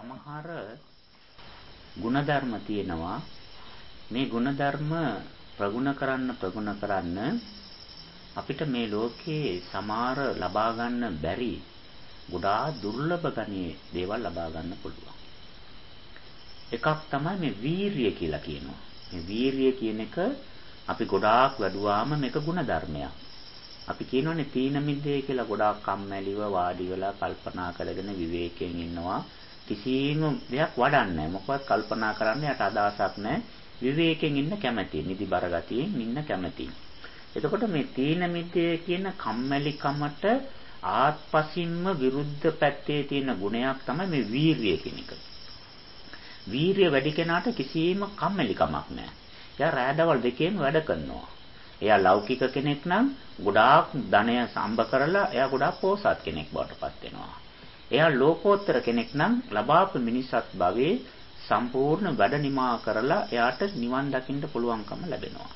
සමහර ಗುಣධර්ම තියෙනවා. මේ ಗುಣධර්ම ප්‍රගුණ කරන්න අපිට මේ ලෝකේ සමහර ලබා ගන්න බැරි ගොඩාක් දුර්ලභ ගණයේ දේවල් ලබා ගන්න පුළුවන්. එකක් තමයි මේ වීරිය කියලා කියනවා. මේ වීරිය කියන එක අපි ගොඩාක් වැඩුවාම මේක ಗುಣධර්මයක්. අපි කියනෝනේ තීන මිද්දේ කියලා ගොඩාක් කම්මැලිව වාඩි වෙලා කල්පනා කරගෙන විවේකයෙන් ඉන්නවා. කිසිම දෙයක් වඩන්නේ නැහැ. මොකවත් කල්පනා කරන්න යට අදහසක් නැහැ. විවේකයෙන් ඉන්න කැමැති. නිදිබර ගතියෙන් ඉන්න කැමැති. එතකොට මේ තීන මිද්දේ කියන කම්මැලිකමට ආත්පසින්ම විරුද්ධ පැත්තේ තියෙන ගුණයක් තමයි මේ වීරිය කියන එක. වීරිය වැඩි කෙනාට කිසිම කම්මැලිකමක් නැහැ. එයා රැඳවල් දෙකේම වැඩ කරනවා. එයා ලෞකික කෙනෙක් නම් ගොඩාක් ධනය සම්බ කරලා එයා ගොඩාක් පෝසත් කෙනෙක් බවට පත් වෙනවා. එයා ලෝකෝත්තර කෙනෙක් නම් ලබාපු මිනිසත් භවයේ සම්පූර්ණ වැඩ නිමා කරලා එයාට නිවන් දකින්න පුළුවන්කම ලැබෙනවා.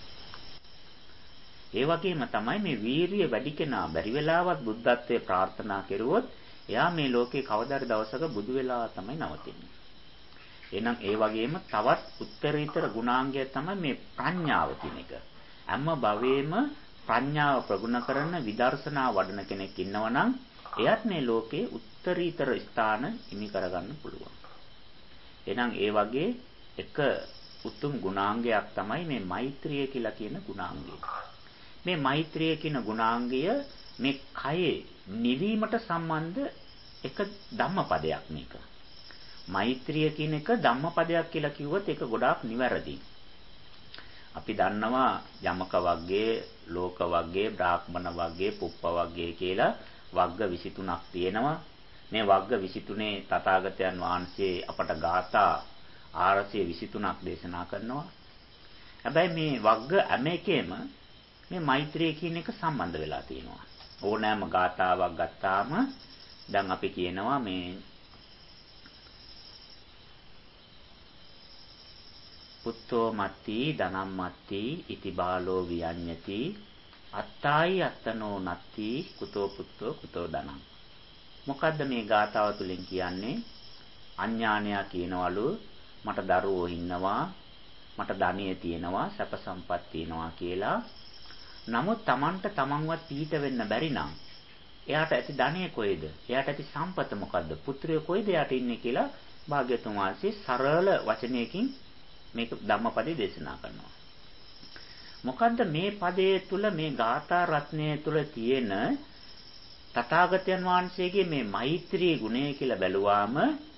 ඒ වගේම තමයි මේ වීරිය වැඩි කෙනා බැරි වෙලාවත් බුද්ධත්වයේ ප්‍රාර්ථනා කෙරුවොත් එයා මේ ලෝකේ කවදාද දවසක බුදු වෙලා තමයි නවතින්නේ. එහෙනම් ඒ වගේම තවත් උත්තරීතර ගුණාංගය තමයි මේ ප්‍රඥාව කියන එක. හැම භවෙම ප්‍රඥාව ප්‍රගුණ කරන විදර්ශනා වඩන කෙනෙක් ඉන්නවනම් එයත් මේ ලෝකේ උත්තරීතර ස්ථාන හිමි කරගන්න පුළුවන්. එහෙනම් ඒ වගේ එක උතුම් ගුණාංගයක් තමයි මේ මෛත්‍රිය කියලා කියන ගුණාංගය. මේ මෛත්‍රිය කියන ගුණාංගය මේ කයේ නිවීමට සම්බන්ධ එක ධම්මපදයක් මේක. මෛත්‍රිය කියන එක ධම්මපදයක් කියලා කිව්වොත් ඒක ගොඩාක් නිවැරදි. අපි දන්නවා යමක වර්ගයේ, ලෝක වර්ගයේ, බ්‍රාහ්මණ වර්ගයේ, පුප්ප වර්ගයේ කියලා වර්ග 23ක් තියෙනවා. මේ වර්ග 23 තථාගතයන් වහන්සේ අපට ගාථා 423ක් දේශනා කරනවා. හැබැයි මේ වර්ග හැම එකෙම මේ මෛත්‍රිය කියන එක සම්බන්ධ වෙලා තියෙනවා. ඕනෑම ගාථාවක් ගත්තාම දැන් අපි කියනවා මේ පුත්තෝ මත්ති ධනම් මත්ති ඉති බාලෝ වියඤ්ඤති අත්තායි අත්තනෝ නත්ති කුතෝ පුත්තෝ කුතෝ ධනම්. මොකද්ද මේ ගාථාව තුලින් කියන්නේ? අඥානයා කියනවලු මට දරුවෝ ඉන්නවා, මට ධනිය තියෙනවා, සැප සම්පත් තියෙනවා කියලා. නමුත් Tamanට Tamanවත් පිහිට වෙන්න බැරි නම් එයාට ඇති ධනිය කොයිද? එයාට ඇති සම්පත මොකද්ද? පුත්‍රයෝ කොයිද එයාට ඉන්නේ කියලා භාග්‍යතුන් වහන්සේ සරල වචනයකින් මේක ධම්මපදේ දේශනා කරනවා. මොකද්ද මේ පදයේ තුල මේ ගාථා රත්නයේ තුල තියෙන තථාගතයන් වහන්සේගේ මේ මෛත්‍රී ගුණය කියලා බැලුවාම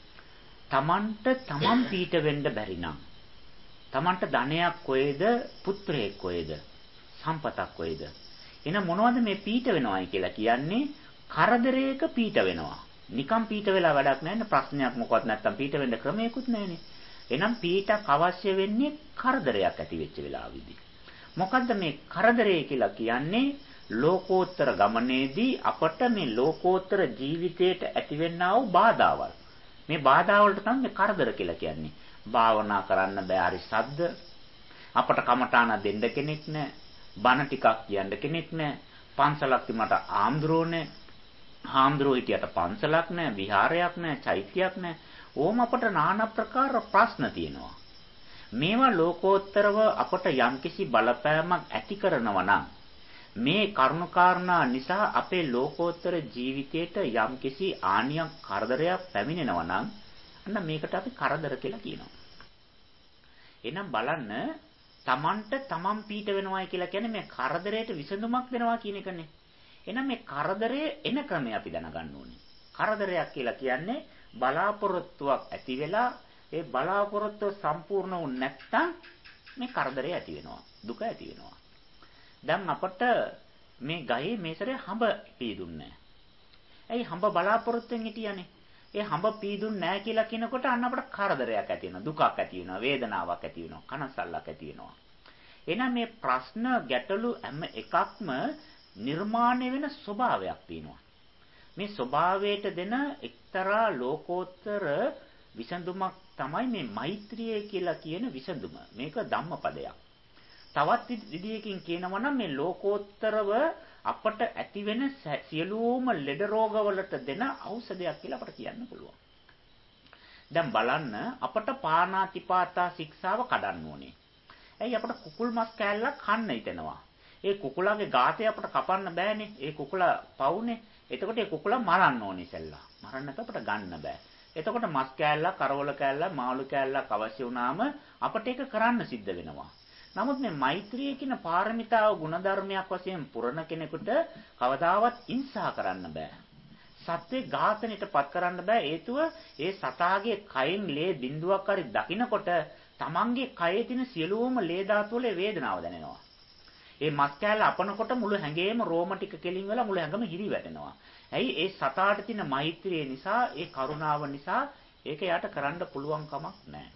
Tamanට Taman පිහිට වෙන්න බැරි නම් Tamanට ධනයක් කොයිද? පුත්‍රයෙක් කොයිද? සම්පතක් කොයිද? එහෙනම් මොනවද මේ පිහිට වෙනවයි කියලා කියන්නේ? කරදරයක පිහිට වෙනවා. නිකම් පිහිට වෙලා වැඩක් නැහැ නේ. ප්‍රශ්නයක් මොකවත් නැත්තම් පිහිට වෙන්න ක්‍රමයක්වත් නැහැනේ. එහෙනම් පිහිටක් අවශ්‍ය වෙන්නේ කරදරයක් ඇති වෙච්ච වෙලාවෙදී. මොකද්ද මේ කරදරය කියලා කියන්නේ? ලෝකෝත්තර ගමනේදී අපට මේ ලෝකෝත්තර ජීවිතයට ඇතිවෙනා වූ බාධාවල්. මේ බාධාවලට තමයි මේ කරදර කියලා කියන්නේ. භාවනා කරන්න බෑ හරි සද්ද. අපට කමඨාන දෙන්න කෙනෙක් නැහැ. බණ ටිකක් කියන්න කෙනෙක් නැහැ. පන්සලක් තිබුණාට ආම්ද්‍රෝ නැහැ. ආම්ද්‍රෝ හිටියට පන්සලක් නැහැ, විහාරයක් නැහැ, චෛත්‍යයක් නැහැ. ඕම අපට নানা ප්‍රකාර ප්‍රශ්න තියෙනවා. මේවා ලෝකෝත්තරව අපට යම්කිසි බලපෑමක් ඇති කරනවා නම් මේ කරුණාකාරණා නිසා අපේ ලෝකෝත්තර ජීවිතයට යම්කිසි ආනියක් කරදරයක් පැමිණෙනවා නම් අන්න මේකට අපි කරදර කියලා කියනවා. එහෙනම් බලන්න Tamanට Taman පීඩ වෙනවායි කියලා කියන්නේ මේ කරදරයට විසඳුමක් දෙනවා කියන එකනේ. එහෙනම් මේ කරදරයේ එන ක්‍රමය අපි දැනගන්න ඕනේ. කරදරයක් කියලා කියන්නේ බලාපොරොත්තුවක් ඇති වෙලා ඒ බලාපොරොත්තුව සම්පූර්ණ වුනේ නැත්නම් මේ කරදරය ඇති වෙනවා. දුක ඇති වෙනවා. දැන් අපට මේ ගහේ මේ සැරේ හඹ පීදුන්නේ නැහැ. ඇයි හඹ බලාපොරොත්තුෙන් හිටියානේ. ඒ හඹ පීදුන්නේ නැහැ කියලා කියනකොට අන්න අපට කරදරයක් ඇති වෙනවා. දුකක් ඇති වෙනවා. වේදනාවක් ඇති වෙනවා. කනස්සල්ලක් ඇති වෙනවා. එහෙනම් මේ ප්‍රශ්න ගැටලු හැම එකක්ම නිර්මාණය වෙන ස්වභාවයක් තියෙනවා. මේ ස්වභාවයට දෙන එක්තරා ලෝකෝත්තර විසඳුමක් තමයි මේ මෛත්‍රිය කියලා කියන විසඳුම. මේක ධම්මපදයක්. තවත් විදියකින් කියනවා නම් මේ ලෝකෝත්තරව අපට ඇති වෙන සියලුම ලෙඩ රෝගවලට දෙන ඖෂධයක් කියලා අපට කියන්න පුළුවන්. දැන් බලන්න අපට පාණාතිපාතා ශික්ෂාව කඩන්න ඕනේ. ඇයි අපට කුකුල් මස් කෑල්ලක් කන්න හිතෙනවා. ඒ කුකුලාගේ ගාතේ අපට කපන්න බෑනේ. ඒ කුකුලා පවුනේ. එතකොට ඒ කුකුලා මරන්න ඕනේ ඉතින්ලා. මරන්න අපට ගන්න බෑ. එතකොට මස් කෑල්ලක්, කරවල කෑල්ලක්, මාළු කෑල්ලක් අවශ්‍ය වුණාම අපට ඒක කරන්න සිද්ධ වෙනවා. නමුත් මේ මෛත්‍රිය කියන පාරමිතාව ගුණධර්මයක් වශයෙන් පුරන කෙනෙකුට කවදාවත් හිංසා කරන්න බෑ. සත්වේ ඝාතනයටපත් කරන්න බෑ. හේතුව ඒ සතාගේ කයින් ලේ බිඳුවක් හරි දකින්නකොට තමන්ගේ කයේ තියෙන සියලුම ලේ ධාතු වල වේදනාව දැනෙනවා. ඒ මස් කෑල්ල අපනකොට මුළු හැඟේම රෝම ටික කෙලින් වෙලා මුළු හැඟම හිරි වැටෙනවා. ඇයි ඒ සතාට තියෙන මෛත්‍රිය නිසා, ඒ කරුණාව නිසා ඒක යාට කරන්න පුළුවන් කමක් නැහැ.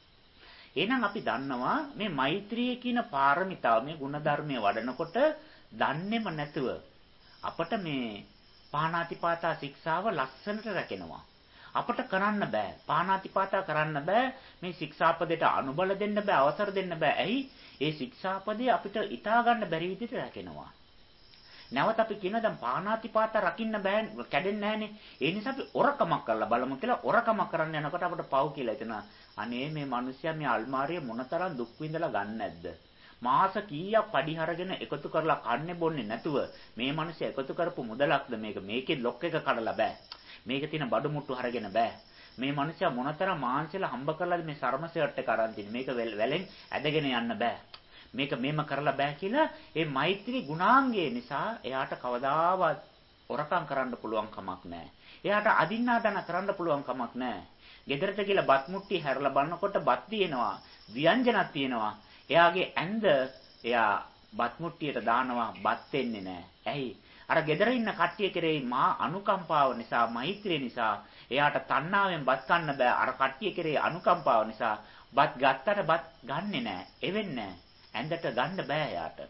එහෙනම් අපි දන්නවා මේ මෛත්‍රිය කියන පාරමිතාව මේ ගුණධර්මයේ වඩනකොට දන්නේම නැතුව අපට මේ පාණාතිපාතා ශික්ෂාව ලස්සනට රැකෙනවා. අපට කරන්න බෑ. පාණාතිපාතා කරන්න බෑ. මේ ශික්ෂාපදයට අනුබල දෙන්න බෑ, අවසර දෙන්න බෑ. ඇයි? ඒ ශික්ෂාපදේ අපිට හිතා ගන්න බැරි විදිහට රැකෙනවා. නැවත අපි කියන දැන් පාණාතිපාතා රකින්න බෑ, කැඩෙන්නේ නැහනේ. ඒ නිසා අපි ඔරකමක් කරලා බලමු කියලා ඔරකමක් කරන්න යනකොට අපට පව් කියලා හිතෙනවා. අනේ මේ මිනිස්සයා මේ අල්මාරිය මොනතරම් දුක් විඳලා ගන්න නැද්ද? මාස කීයක් පඩි හරගෙන එකතු කරලා කන්නේ බොන්නේ නැතුව මේ මිනිස්සයා එකතු කරපු මුදලක්ද මේක? මේකේ ලොක් එක කඩලා බෑ. මේක තියෙන බඩු මුට්ටු හරගෙන බෑ. මේ මිනිස්සයා මොනතරම් මාංශලා හම්බ කරලාද මේ සර්ම සර්ට් එක අරන් තින්නේ? මේක වැලෙන් ඇදගෙන යන්න බෑ. මේක මෙහෙම කරලා බෑ කියලා ඒ මෛත්‍රී ගුණාංගය නිසා එයාට කවදාවත් ඔරකම් කරන්න පුළුවන් කමක් නැහැ. එයාට අදින්නාදන කරන්න පුළුවන් කමක් නැහැ. ගෙදරට ගිහලා බත් මුට්ටිය හැරලා බලනකොට බත් තියෙනවා, ව්‍යංජනක් තියෙනවා. එයාගේ ඇඳ එයා බත් මුට්ටියට දානවා, බත් දෙන්නේ නැහැ. ඇයි? අර ගෙදර ඉන්න කට්ටිය කෙරෙහි මා අනුකම්පාව නිසා, මෛත්‍රිය නිසා එයාට තණ්හාවෙන් බත් කන්න බෑ. අර කට්ටිය කෙරෙහි අනුකම්පාව නිසා බත් ගත්තට බත් ගන්නෙ නැහැ. එවෙන්නේ නැහැ. ඇඳට ගන්න බෑ එයාට.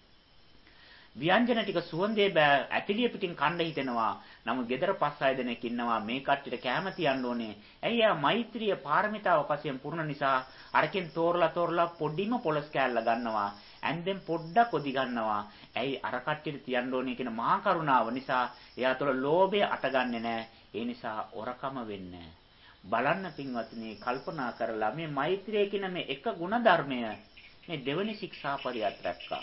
ව්‍යංජන ටික සුවඳේ බෑ, ඇතිලිය පිටින් කන්න හිතෙනවා. නමුත් ගෙදර 5-6 දෙනෙක් ඉන්නවා, මේ කට්ටියට කැම තියන්න ඕනේ. ඇයි යා මෛත්‍රිය පාරමිතාව වශයෙන් පුරන නිසා අරකින් තෝරලා පොඩිම පොලස් කෑල්ල ගන්නවා. ඇන්දෙන් පොඩ්ඩක් ඔදි ගන්නවා. ඇයි අර කට්ටියට තියන්න ඕනේ කියන මහා කරුණාව නිසා එයා තුළ ලෝභය අටගන්නේ නැහැ. ඒ නිසා ඔරකම වෙන්නේ බලන්න පින්වත්නි, කල්පනා කරලා මේ මෛත්‍රිය කියන මේ එක ಗುಣධර්මය මේ දෙවෙනි ශික්ෂාපදයට රැක්කා.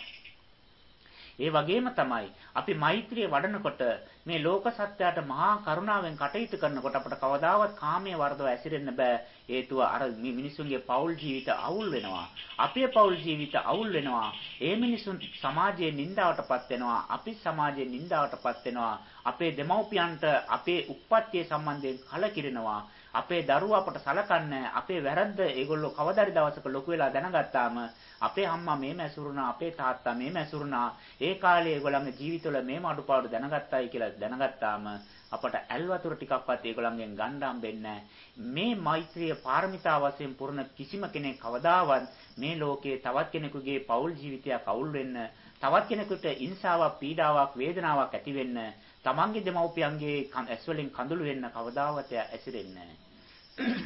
ඒ වගේම තමයි අපි මෛත්‍රිය වඩනකොට මේ ලෝක සත්‍යයට මහා කරුණාවෙන් කටයුතු කරනකොට අපට කවදාවත් කාමයේ වර්ධව ඇසිරෙන්න බෑ. හේතුව අර මිනිසුන්ගේ පෞල් ජීවිත අවුල් වෙනවා. අපේ පෞල් ජීවිත අවුල් වෙනවා. ඒ මිනිසුන් සමාජයේ නින්දාවටපත් වෙනවා. අපි සමාජයේ නින්දාවටපත් වෙනවා. අපේ දෙමව්පියන්ට අපේ උප්පත්තිය සම්බන්ධයෙන් කලකිරෙනවා. අපේ දරුවා අපට සලකන්නේ අපේ වැරද්ද ඒගොල්ලෝ කවදාරි දවසක ලොකු වෙලා දැනගත්තාම අපේ අම්මා මේම ඇසුරුණා, අපේ තාත්තා මේම ඇසුරුණා, ඒ කාලේ ඒගොල්ලන්ගේ ජීවිතවල මේම අඩුපාඩු දැනගත්තයි කියලා දැනගත්තාම අපට ඇල්වතුර ටිකක්වත් ඒගොල්ලන්ගෙන් ගන්න හම්බෙන්නේ මේ මෛත්‍රිය පාරමිතා වශයෙන් පුරන කිසිම කෙනෙක් කවදාවත් මේ ලෝකේ තවත් කෙනෙකුගේ පෞල් ජීවිතයක් අවුල් වෙන්න, තවත් කෙනෙකුට ඉන්සාවක්, පීඩාවක්, වේදනාවක් ඇති වෙන්න, තමන්ගේ දෙමව්පියන්ගේ ඇස් වලින් කඳුළු වෙන්න කවදාවත් ඇසිරෙන්නේ නැහැ.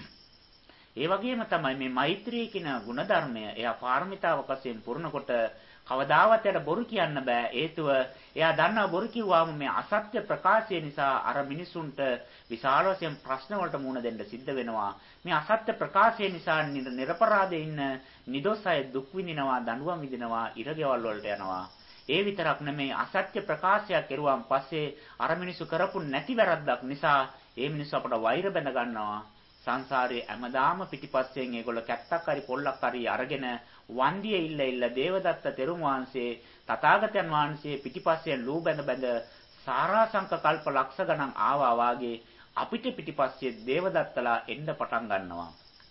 ඒ වගේම තමයි මේ මෛත්‍රිය කියන ගුණධර්මය එයා පාරමිතාවක් වශයෙන් පුරනකොට කවදාවත් එයාට බොරු කියන්න බෑ. හේතුව එයා දන්නවා බොරු කිව්වාම මේ අසත්‍ය ප්‍රකාශය නිසා අර මිනිසුන්ට විශාල වශයෙන් ප්‍රශ්න වලට මුහුණ දෙන්න සිද්ධ වෙනවා. මේ අසත්‍ය ප්‍රකාශය නිසා නිර්පරාදේ ඉන්න නිදොස් අය දුක් විඳිනවා, දඬුවම් විඳිනවා, ඉරගෙවල් වලට යනවා. ඒ විතරක් නෙමෙයි අසත්‍ය ප්‍රකාශයක් කරුවාන් පස්සේ අර මිනිස්සු කරපු නැති වැරද්දක් නිසා ඒ මිනිස්සු අපට වෛර බැඳ ගන්නවා. සංසාරේ හැමදාම පිටිපස්සෙන් ඒගොල්ල කැත්තක් හරි පොල්ලක් හරි අරගෙන වන්දියේ ඉල්ල දේවදත්ත තෙරුන් වහන්සේ තථාගතයන් වහන්සේ පිටිපස්සෙන් ලූ බැඳ සාරාංශක කල්ප ලක්ෂ ගණන් ආවා වාගේ අපිට පිටිපස්සේ දේවදත්තලා එන්න පටන් ගන්නවා.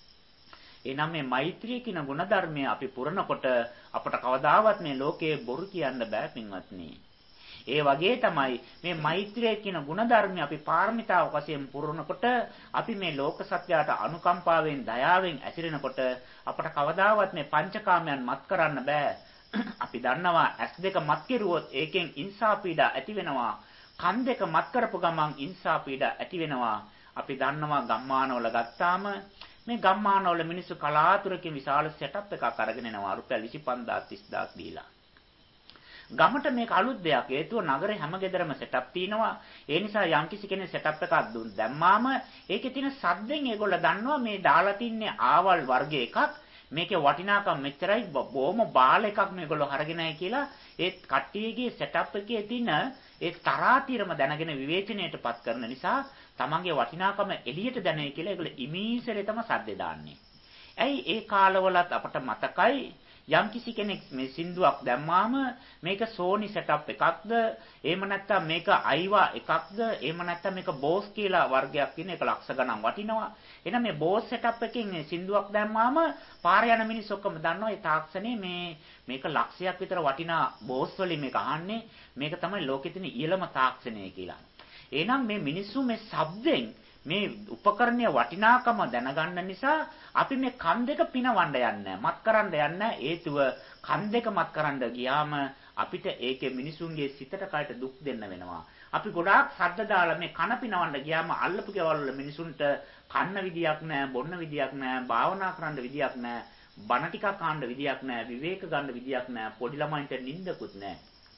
එනම් මේ මෛත්‍රිය කියන ගුණධර්මය අපි පුරනකොට අපට කවදාවත් මේ ලෝකයේ බොරු කියන්න බෑ පින්වත්නි. ඒ වගේ තමයි මේ මෛත්‍රිය කියන ගුණධර්මය අපි පාරමිතාව වශයෙන් පුරනකොට අපි මේ ලෝක සත්‍යයට අනුකම්පාවෙන් දයාවෙන් ඇසිරෙනකොට අපට කවදාවත් මේ පංචකාමයන් මත් කරන්න බෑ. අපි දන්නවා ඇස් දෙක මත් කෙරුවොත් ඒකෙන් ඉන්සා පීඩා ඇති වෙනවා. කන් දෙක මත් කරපු ගමන් ඉන්සා පීඩා ඇති වෙනවා. අපි දන්නවා ගම්මානවල ගත්තාම මේ ගම්මානවල මිනිස්සු කලාතුරකින් විශාල සෙටප් එකක් අරගෙන එනවා රුපියල් 25000 30000 දීලා. ගමට මේක අලුත් දෙයක්. හේතුව නගරේ හැම ගෙදරම සෙටප් තියෙනවා. ඒ නිසා යම්කිසි කෙනෙක් සෙටප් එකක් දැම්මාම ඒකේ තියෙන සද්දෙන් ඒගොල්ලෝ දන්නවා මේ දාලා තින්නේ ආවල් වර්ග එකක්. මේකේ වටිනාකම මෙච්චරයි බොහොම බාල එකක් මේගොල්ලෝ අරගෙනයි කියලා ඒ කට්ටියගේ සෙටප් එකේ තියෙන ඒ තරාතිරම දැනගෙන විවේචනයටපත් කරන නිසා තමන්ගේ වටිනාකම එළියට දැනෙයි කියලා ඒගොල්ලෝ ඉමීසරේ තම සද්දේ දාන්නේ. ඇයි ඒ කාලවලත් අපට මතකයි යම්කිසි කෙනෙක් මේ සින්දුවක් දැම්මාම මේක සෝනි සෙටප් එකක්ද එහෙම නැත්නම් මේක අයිවා එකක්ද එහෙම නැත්නම් මේක බෝස් කියලා වර්ගයක් තියෙන එක ලක්ෂ ගණන් වටිනවා. එහෙනම් මේ බෝස් සෙටප් එකකින් මේ සින්දුවක් දැම්මාම පාර යන මිනිස්සු ඔක්කොම දන්නවා ඒ තාක්ෂණේ මේක ලක්ෂයක් විතර වටිනා බෝස් වලින් මේක අහන්නේ මේක තමයි ලෝකෙ තියෙන ඉහළම තාක්ෂණය කියලා. එහෙනම් මේ මිනිස්සු මේ ශබ්දෙන් මේ උපකරණයේ වටිනාකම දැනගන්න නිසා අපි මේ කන් දෙක පිනවන්න යන්නේ මත් කරන්න යන්නේ හේතුව කන් දෙක මත් කරන්න ගියාම අපිට ඒකේ මිනිසුන්ගේ සිතට කයට දුක් දෙන්න වෙනවා. අපි ගොඩාක් ශබ්ද දාලා මේ කන පිනවන්න ගියාම අල්ලපු ගෙවල් වල මිනිසුන්ට කන්න විදියක් නැහැ, බොන්න විදියක් නැහැ, භාවනා කරන්න විදියක් නැහැ, බණ ටිකක් අහන්න විදියක් නැහැ, විවේක ගන්න විදියක් නැහැ, පොඩි ළමයින්ට නිින්දකුත් නැහැ.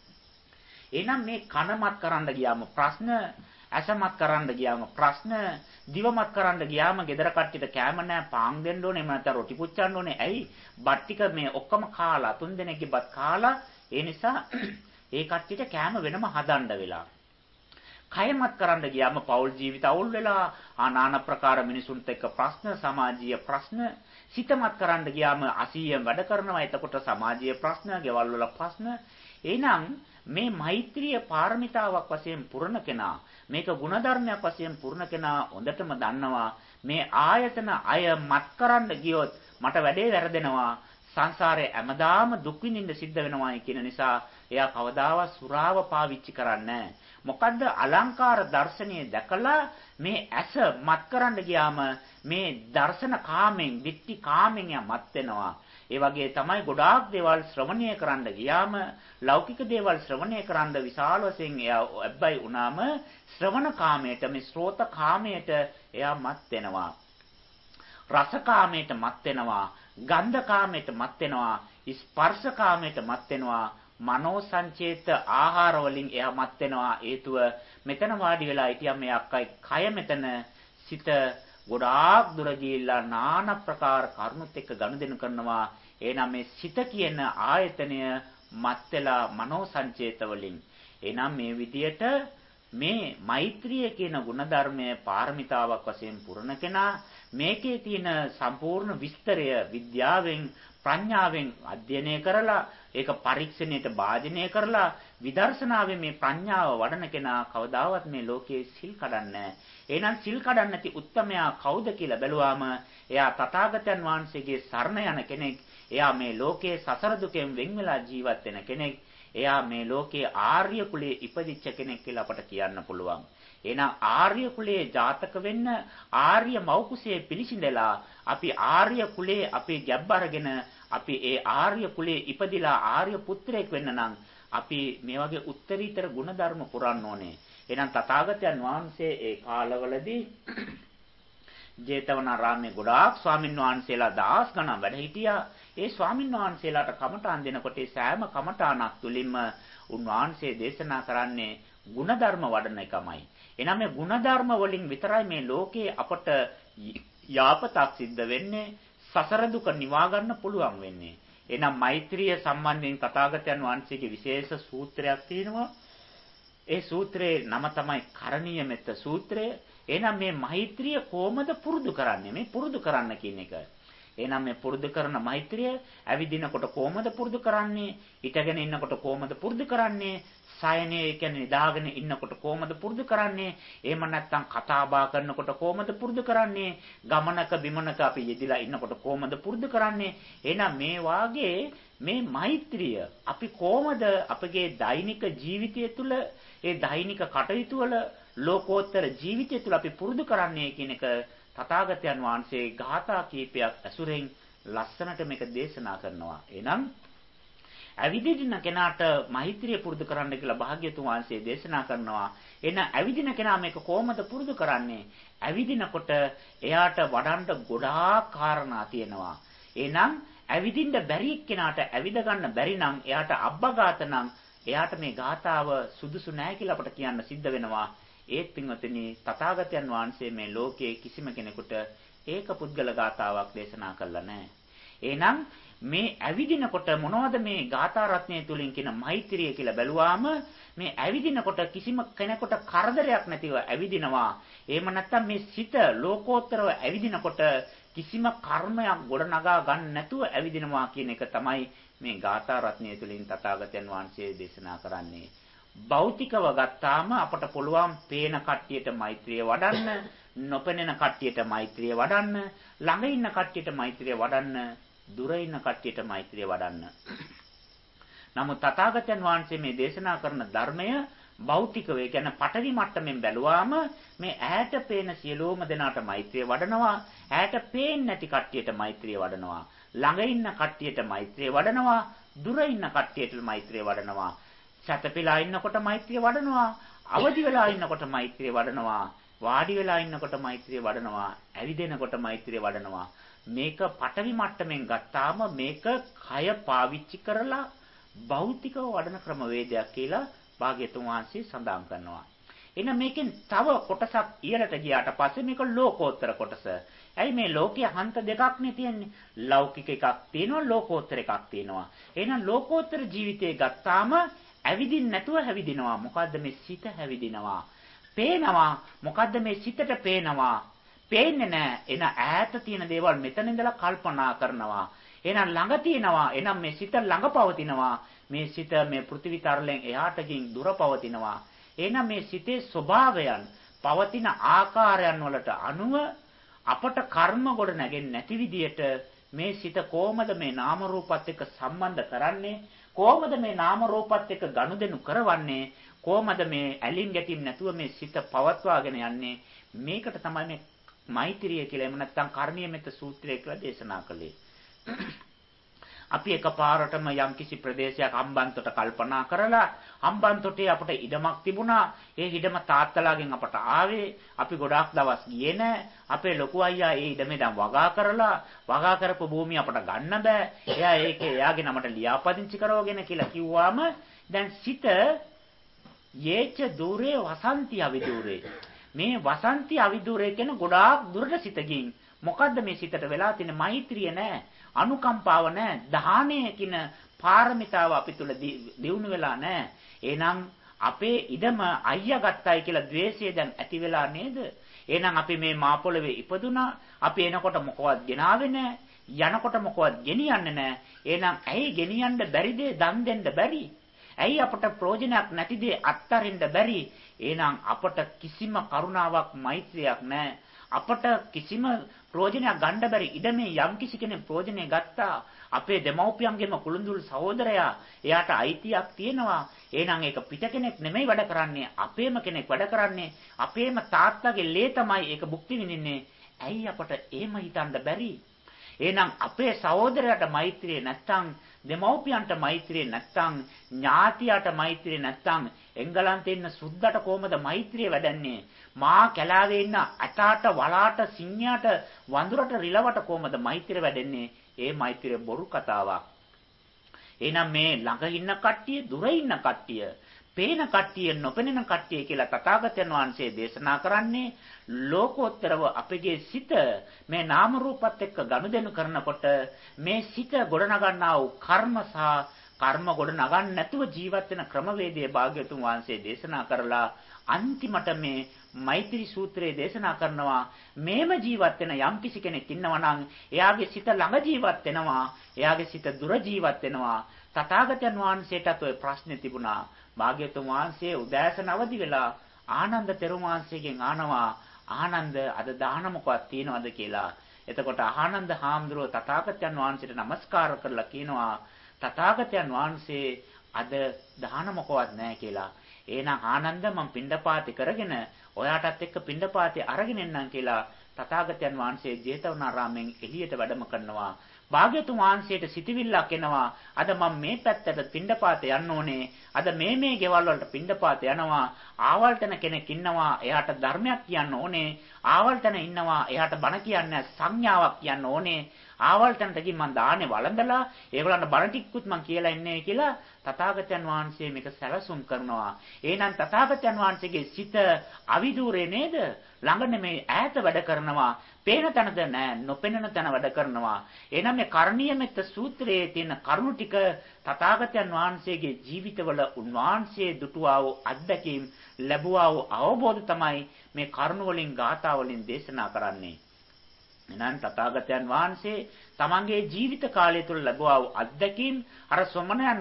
එහෙනම් මේ කනමත් කරන්න ගියාම ප්‍රශ්න, ඇසමත් කරන්න ගියාම ප්‍රශ්න, දිවමත් කරන්න ගියාම ගෙදර කට්ටියට කෑම නැහැ, පාන් දෙන්න ඕනේ, එහෙම නැත්නම් රොටි පුච්චන්න ඕනේ. ඇයි? බත් ටික මේ ඔක්කොම කාලා 3 දෙනෙක්ගේ බත් කාලා ඒ නිසා ඒ කට්ටියට කෑම වෙනම හදන්න වෙලා. කයමත් කරන්න ගියාම පෞල් ජීවිත අවුල් වෙලා নানা ප්‍රකාර මිනිසුන්ට එක්ක ප්‍රශ්න, සමාජීය ප්‍රශ්න. සිතමත් කරන්න ගියාම අසීයෙන් වැඩ කරනවා. එතකොට සමාජීය ප්‍රශ්න, ගෙවල් වල ප්‍රශ්න. එහෙනම් මේ මෛත්‍රිය පාරමිතාවක් වශයෙන් පුරණ කෙනා, මේක ಗುಣධර්මයක් වශයෙන් පුරණ කෙනා හොඳටම දන්නවා මේ ආයතන අය මත් කරන්න ගියොත් මට වැඩේ වැරදෙනවා. සංසාරේ හැමදාම දුක් විඳින්න සිද්ධ වෙනවායි කියන නිසා එයා කවදාවත් සුරාව පාවිච්චි කරන්නේ නැහැ. මොකද්ද අලංකාර දර්ශනීය දැකලා මේ ඇස මත් කරන්න ගියාම මේ දර්ශන කාමෙන්, ditthi කාමෙන් යා මත් වෙනවා. ඒ වගේ තමයි ගොඩාක් දේවල් ශ්‍රවණය කරන්න ගියාම ලෞකික දේවල් ශ්‍රවණය කරන්න විශාල වශයෙන් එයා ඇබ්බයි වුණාම ශ්‍රවණ කාමයට, මේ ශ්‍රෝත කාමයට එයා මත් වෙනවා. රස කාමයට මත් වෙනවා, ගන්ධ කාමයට මත් වෙනවා, ස්පර්ශ කාමයට මත් වෙනවා, මනෝ සංචේත ආහාර වලින් එයා මත් වෙනවා. හේතුව මෙතන වාඩි වෙලා හිටියම මේ අක්කයි කය මෙතන සිත ගොඩාක් දුර ගිහිල්ලා নানা ප්‍රකාර කරුණුත් එක්ක ගනුදෙනු කරනවා. එහෙනම් මේ සිත කියන ආයතනය මත් වෙලා මනෝ සංචේත වලින්. එහෙනම් මේ විදියට මේ මෛත්‍රිය කියන ගුණධර්මය පාරමිතාවක් වශයෙන් පුරණ කෙනා මේකේ තියෙන සම්පූර්ණ විස්තරය විද්‍යාවෙන් ප්‍රඥාවෙන් අධ්‍යයනය කරලා ඒක පරීක්ෂණයට භාජනය කරලා විදර්ශනාවෙන් මේ ප්‍රඥාව වඩන කෙනා කවදාවත් මේ ලෝකයේ සිල් කඩන්නේ නැහැ. එහෙනම් සිල් කඩන්නේ නැති උත්තමයා කවුද කියලා බැලුවාම එයා තථාගතයන් වහන්සේගේ සරණ යන කෙනෙක්. එයා මේ ලෝකයේ සසර දුකෙන් වෙන් වෙලා ජීවත් වෙන කෙනෙක්. එයා මේ ලෝකයේ ආර්ය කුලයේ ඉපදිච්ච කෙනෙක් කියලා අපට කියන්න පුළුවන්. එහෙනම් ආර්ය කුලයේ ජාතක වෙන්න ආර්ය මෞකුසයේ පිළිසිඳලා අපි ආර්ය කුලයේ අපේ ගැබ් අරගෙන අපි ඒ ආර්ය කුලයේ ඉපදිලා ආර්ය පුත්‍රයෙක් වෙන්න නම් අපි මේ වගේ උත්තරීතර ගුණධර්ම පුරන්න ඕනේ. එහෙනම් තථාගතයන් වහන්සේ ඒ කාලවලදී ජේතවනාරාමයේ ගොඩාක් ස්වාමින් වහන්සේලා දහස් ගණන් වැඩ හිටියා. ඒ ස්වාමින් වහන්සේලාට කමඨාන් දෙනකොට ඒ සෑම කමඨානක් තුලින්ම උන්වහන්සේ දේශනා කරන්නේ ගුණධර්ම වඩන එකමයි. එනනම් මේ ගුණධර්ම වලින් විතරයි මේ ලෝකේ අපට යාපතක් සිද්ධ වෙන්නේ, සසර දුක නිවා ගන්න පුළුවන් වෙන්නේ. එහෙනම් මෛත්‍රිය සම්බන්ධයෙන් තථාගතයන් වහන්සේගේ විශේෂ සූත්‍රයක් තියෙනවා. ඒ සූත්‍රයේ නම තමයි කරණීය මෙත්ත සූත්‍රය. එහෙනම් මේ මෛත්‍රිය කොහොමද පුරුදු කරන්නේ? මේ පුරුදු කරන්න කියන එක. එහෙනම් මේ පුරුදු කරන මෛත්‍රිය ඇවිදිනකොට කොහොමද පුරුදු කරන්නේ? හිටගෙන ඉන්නකොට කොහොමද පුරුදු කරන්නේ? සයනේ කියන්නේ නිදාගෙන ඉන්නකොට කොහොමද පුරුදු කරන්නේ? එහෙම නැත්නම් කතා බහ කරනකොට කොහොමද පුරුදු කරන්නේ? ගමනක බිමනක අපි යෙදিলা ඉන්නකොට කොහොමද පුරුදු කරන්නේ? එහෙනම් මේ වාගේ මේ මෛත්‍රිය අපි කොහොමද අපගේ දෛනික ජීවිතය තුළ ඒ දෛනික කටයුතු වල ලෝකෝත්තර ජීවිතය තුළ අපි පුරුදු කරන්නේ කියන එක තථාගතයන් වහන්සේ ගාථා කීපයක් ඇසුරෙන් ලස්සනට මේක දේශනා කරනවා. එහෙනම් ඇවිදින කෙනාට මෛත්‍රිය පුරුදු කරන්න කියලා භාග්‍යතුන් වහන්සේ දේශනා කරනවා. එහෙනම් ඇවිදින කෙනා මේක කොහොමද පුරුදු කරන්නේ? ඇවිදිනකොට එයාට වඩන්න ගොඩාක් කාරණා තියෙනවා. එහෙනම් ඇවිදින්න බැරි කෙනාට ඇවිද ගන්න බැරි නම් එයාට අබ්බගාත නම් එයාට මේ ගාථාව සුදුසු නැහැ කියලා අපට කියන්න සිද්ධ වෙනවා. ඒත් පින්වතුනි තථාගතයන් වහන්සේ මේ ලෝකයේ කිසිම කෙනෙකුට ඒක පුද්ගල ගාථාවක් දේශනා කළා නැහැ. එහෙනම් මේ ඇවිදිනකොට මොනවද මේ ගාථා රත්නය තුලින් කියන මෛත්‍රිය කියලා බැලුවාම මේ ඇවිදිනකොට කිසිම කෙනෙකුට කරදරයක් නැතිව ඇවිදිනවා. එහෙම නැත්නම් මේ සිත ලෝකෝත්තරව ඇවිදිනකොට කිසිම කර්මයක් ගොඩනගා ගන්න නැතුව ඇවිදිනවා කියන එක තමයි මේ ගාථා රත්නය තුලින් තථාගතයන් වහන්සේ දේශනා කරන්නේ. භෞතිකව ගත්තාම අපට පුළුවන් පේන කට්ටියට මෛත්‍රිය වඩන්න, නොපෙනෙන කට්ටියට මෛත්‍රිය වඩන්න, ළඟ ඉන්න කට්ටියට මෛත්‍රිය වඩන්න, දුර ඉන්න කට්ටියට මෛත්‍රිය වඩන්න. නමුත් තථාගතයන් වහන්සේ මේ දේශනා කරන ධර්මය භෞතිකව, ඒ කියන්නේ පඨවි මට්ටමින් බැලුවාම මේ ඈත පේන සියලුම දෙනාට මෛත්‍රිය වඩනවා, ඈත පේන්නේ නැති කට්ටියට මෛත්‍රිය වඩනවා, ළඟ ඉන්න කට්ටියට මෛත්‍රිය වඩනවා, දුර ඉන්න කට්ටියට මෛත්‍රිය වඩනවා, සැතපීලා ඉන්නකොට මෛත්‍රිය වඩනවා, අවදි වෙලා ඉන්නකොට මෛත්‍රිය වඩනවා, වාඩි වෙලා ඉන්නකොට මෛත්‍රිය වඩනවා, ඇවිදිනකොට මෛත්‍රිය වඩනවා. මේක පඨවි මට්ටමින් ගත්තාම මේක කය පාවිච්චි කරලා භෞතිකව වඩන ක්‍රමවේදයක් කියලා භාග්‍යතුන් වහන්සේ සඳහන් කරනවා. එහෙනම් මේකෙන් තව කොටසක් ඉහළට ගියාට පස්සේ මේක ලෝකෝත්තර කොටස. ඇයි මේ ලෝකයේ හන්ත දෙකක් නේ තියෙන්නේ? ලෞකික එකක් තියෙනවා, ලෝකෝත්තර එකක් තියෙනවා. එහෙනම් ලෝකෝත්තර ජීවිතේ ගත්තාම ඇවිදින්න නැතුව හැවිදිනවා. මොකද්ද මේ සිත හැවිදිනවා. පේනවා. මොකද්ද මේ සිතට පේනවා. පේන්නේ නැහැ. එන ඈත තියෙන දේවල් මෙතන ඉඳලා කල්පනා කරනවා. එහෙනම් ළඟ තියෙනවා. එහෙනම් මේ සිත ළඟ පවතිනවා. මේ සිත මේ පෘථිවි තරලෙන් එහාට ගින් දුර පවතිනවා. එහෙනම් මේ සිතේ ස්වභාවයන් පවතින ආකාරයන් වලට අනුව අපට කර්ම ගොඩ නැගෙන්නේ නැති විදියට මේ සිත කොහොමද මේ නාම රූපات එක්ක සම්බන්ධ කරන්නේ? කොහොමද මේ නාම රූපات එක්ක ගනුදෙනු කරවන්නේ? කොහොමද මේ ඇලින් ගැටීම් නැතුව මේ සිත පවත්වාගෙන යන්නේ? මේකට තමයි මේ මෛත්‍රිය කියලා එහෙම නැත්නම් කර්ණීය මෙත්ත සූත්‍රය කියලා දේශනා කළේ. අපි එකපාරටම යම්කිසි ප්‍රදේශයක් හම්බන්තොට කල්පනා කරලා හම්බන්තොටේ අපට ඉඩමක් තිබුණා. ඒ ඉඩම තාත්තලාගෙන් අපට ආවේ. අපි ගොඩාක් දවස් ගියේ නැහැ. අපේ ලොකු අයියා ඒ ඉඩමේ දැන් වගා කරලා වගා කරපු භූමිය අපට ගන්න බෑ. එයා ඒකේ එයාගේ නමට ලියාපදිංචි කරවගෙන කියලා කිව්වාම දැන් සිත යේච දුරේ වසන්ති අවිදුරේ. මේ වසන්ති අවිදුරේ කියන ගොඩාක් දුරට සිත ගින්. මොකද්ද මේ සිතට වෙලා තියෙන මෛත්‍රිය නැහැ. අනුකම්පාව නැහැ. දාහණය කියන පාරමිතාව අපි තුල දියුණු වෙලා නැහැ. එහෙනම් අපේ ඉඩම අයියා ගත්තයි කියලා ද්වේෂය දැන් ඇති වෙලා නේද? එහෙනම් අපි මේ මා පොළවේ ඉපදුනා. අපි එනකොට මොකවත් ගෙනාවේ නැහැ. යනකොට මොකවත් ගෙනියන්නේ නැහැ. එහෙනම් ඇයි ගෙනියන්න බැරි දේ දන් දෙන්න බැරි? ඇයි අපට ප්‍රයෝජනයක් නැති දේ අත්හරින්න බැරි? එහෙනම් අපට කිසිම කරුණාවක් මෛත්‍රියක් නැහැ. අපට කිසිම ප්‍රයෝජනයක් ගන්න බැරි ඉඩමේ යම්කිසි කෙනෙක් ප්‍රයෝජනය ගත්තා. අපේ දෙමව්පියන්ගේම කුළුඳුල් සහෝදරයා එයාට අයිතියක් තියෙනවා. එහෙනම් ඒක පිට කෙනෙක් නෙමෙයි වැඩ කරන්නේ. අපේම කෙනෙක් වැඩ කරන්නේ. අපේම තාත්තගේ ලේ තමයි ඒක භුක්ති විඳින්නේ. ඇයි අපට එහෙම හිතන්න බැරි? එහෙනම් අපේ සහෝදරයාට මෛත්‍රිය නැත්තම්, දෙමව්පියන්ට මෛත්‍රිය නැත්තම්, ඥාතියට මෛත්‍රිය නැත්තම්, එංගලන්තේ ඉන්න සුද්දට කොහමද මෛත්‍රිය වැඩන්නේ? මා කැලාවේ ඉන්න අටාට වලාට සිංහයාට වඳුරට රිලවට කොහමද මෛත්‍රිය වැඩන්නේ? ඒ මෛත්‍රිය බොරු කතාවක්. එහෙනම් මේ ළඟ ඉන්න කට්ටිය, දුර ඉන්න කට්ටිය, පේන කට්ටිය, නොපෙනෙන කට්ටිය කියලා තථාගතයන් වහන්සේ දේශනා කරන්නේ ලෝකෝත්තරව අපගේ සිත මේ නාම රූපات එක්ක ගනුදෙනු කරනකොට මේ සිත ගොඩනගන්නා වූ කර්ම සහ කර්ම ගොඩනගන්න නැතුව ජීවත් වෙන ක්‍රමවේදයේ භාග්‍යතුන් වහන්සේ දේශනා කරලා අන්තිමට මේ මෛත්‍රී සූත්‍රයේ දේශනා කරනවා මේම ජීවත් වෙන යම්කිසි කෙනෙක් ඉන්නවා නම් එයාගේ සිත ළඟ ජීවත් වෙනවා, එයාගේ සිත දුර ජීවත් වෙනවා. තථාගතයන් වහන්සේටත් ওই ප්‍රශ්නේ තිබුණා. භාග්‍යතුන් වහන්සේ උදෑසන අවදි වෙලා ආනන්ද තෙරුන් වහන්සේගෙන් අහනවා, ආනන්ද අද දාන මොකක්ද තියනවද කියලා. එතකොට ආනන්ද හාමුදුරුවෝ තථාගතයන් වහන්සේට නමස්කාර කරලා කියනවා, තථාගතයන් වහන්සේ අද දාන මොකවත් නැහැ කියලා. එහෙනම් ආනන්ද මම පිණ්ඩපාතේ කරගෙන ඔයාටත් එක්ක පිණ්ඩපාතේ අරගෙන එන්නම් කියලා තථාගතයන් වහන්සේ ජේතවනාරාමයෙන් එළියට වැඩම කරනවා. භාග්‍යතුන් වහන්සේට සිතවිල්ලක් එනවා. අද මම මේ පැත්තට පිණ්ඩපාත යන්න ඕනේ. අද මේ ගෙවල් වලට පිණ්ඩපාත යනවා. ආවල්තන කෙනෙක් ඉන්නවා. එයාට ධර්මයක් කියන්න ඕනේ. ආවල්තන ඉන්නවා. එයාට බණ කියන්න සංඥාවක් කියන්න ඕනේ. ආවල්තනට ගිහින් මම දාන්නේ වළඳලා ඒගොල්ලන්ට බණ ටිකකුත් මම කියලා ඉන්නේ කියලා තථාගතයන් වහන්සේ මේක සැලසුම් කරනවා. එහෙනම් තථාගතයන් වහන්සේගේ සිත අවිදූරේ නේද? ළඟ නෙමෙයි ඈත වැඩ කරනවා. පේන තැනද නෑ, නොපෙනෙන තැන වැඩ කරනවා. එහෙනම් මේ කරණීය මෙත්ත සූත්‍රයේ තියෙන කරුණු ටික තථාගතයන් වහන්සේගේ ජීවිතවල උන්වහන්සේ දුටුවා වූ අත්දැකීම් ලැබුවා වූ අවබෝධ තමයි මේ කරුණ වලින් ගාථා වලින් දේශනා කරන්නේ. එනන් තථාගතයන් වහන්සේ තමන්ගේ ජීවිත කාලය තුළ ලැබුවා වූ අත්දැකීම් අර සොමනයන්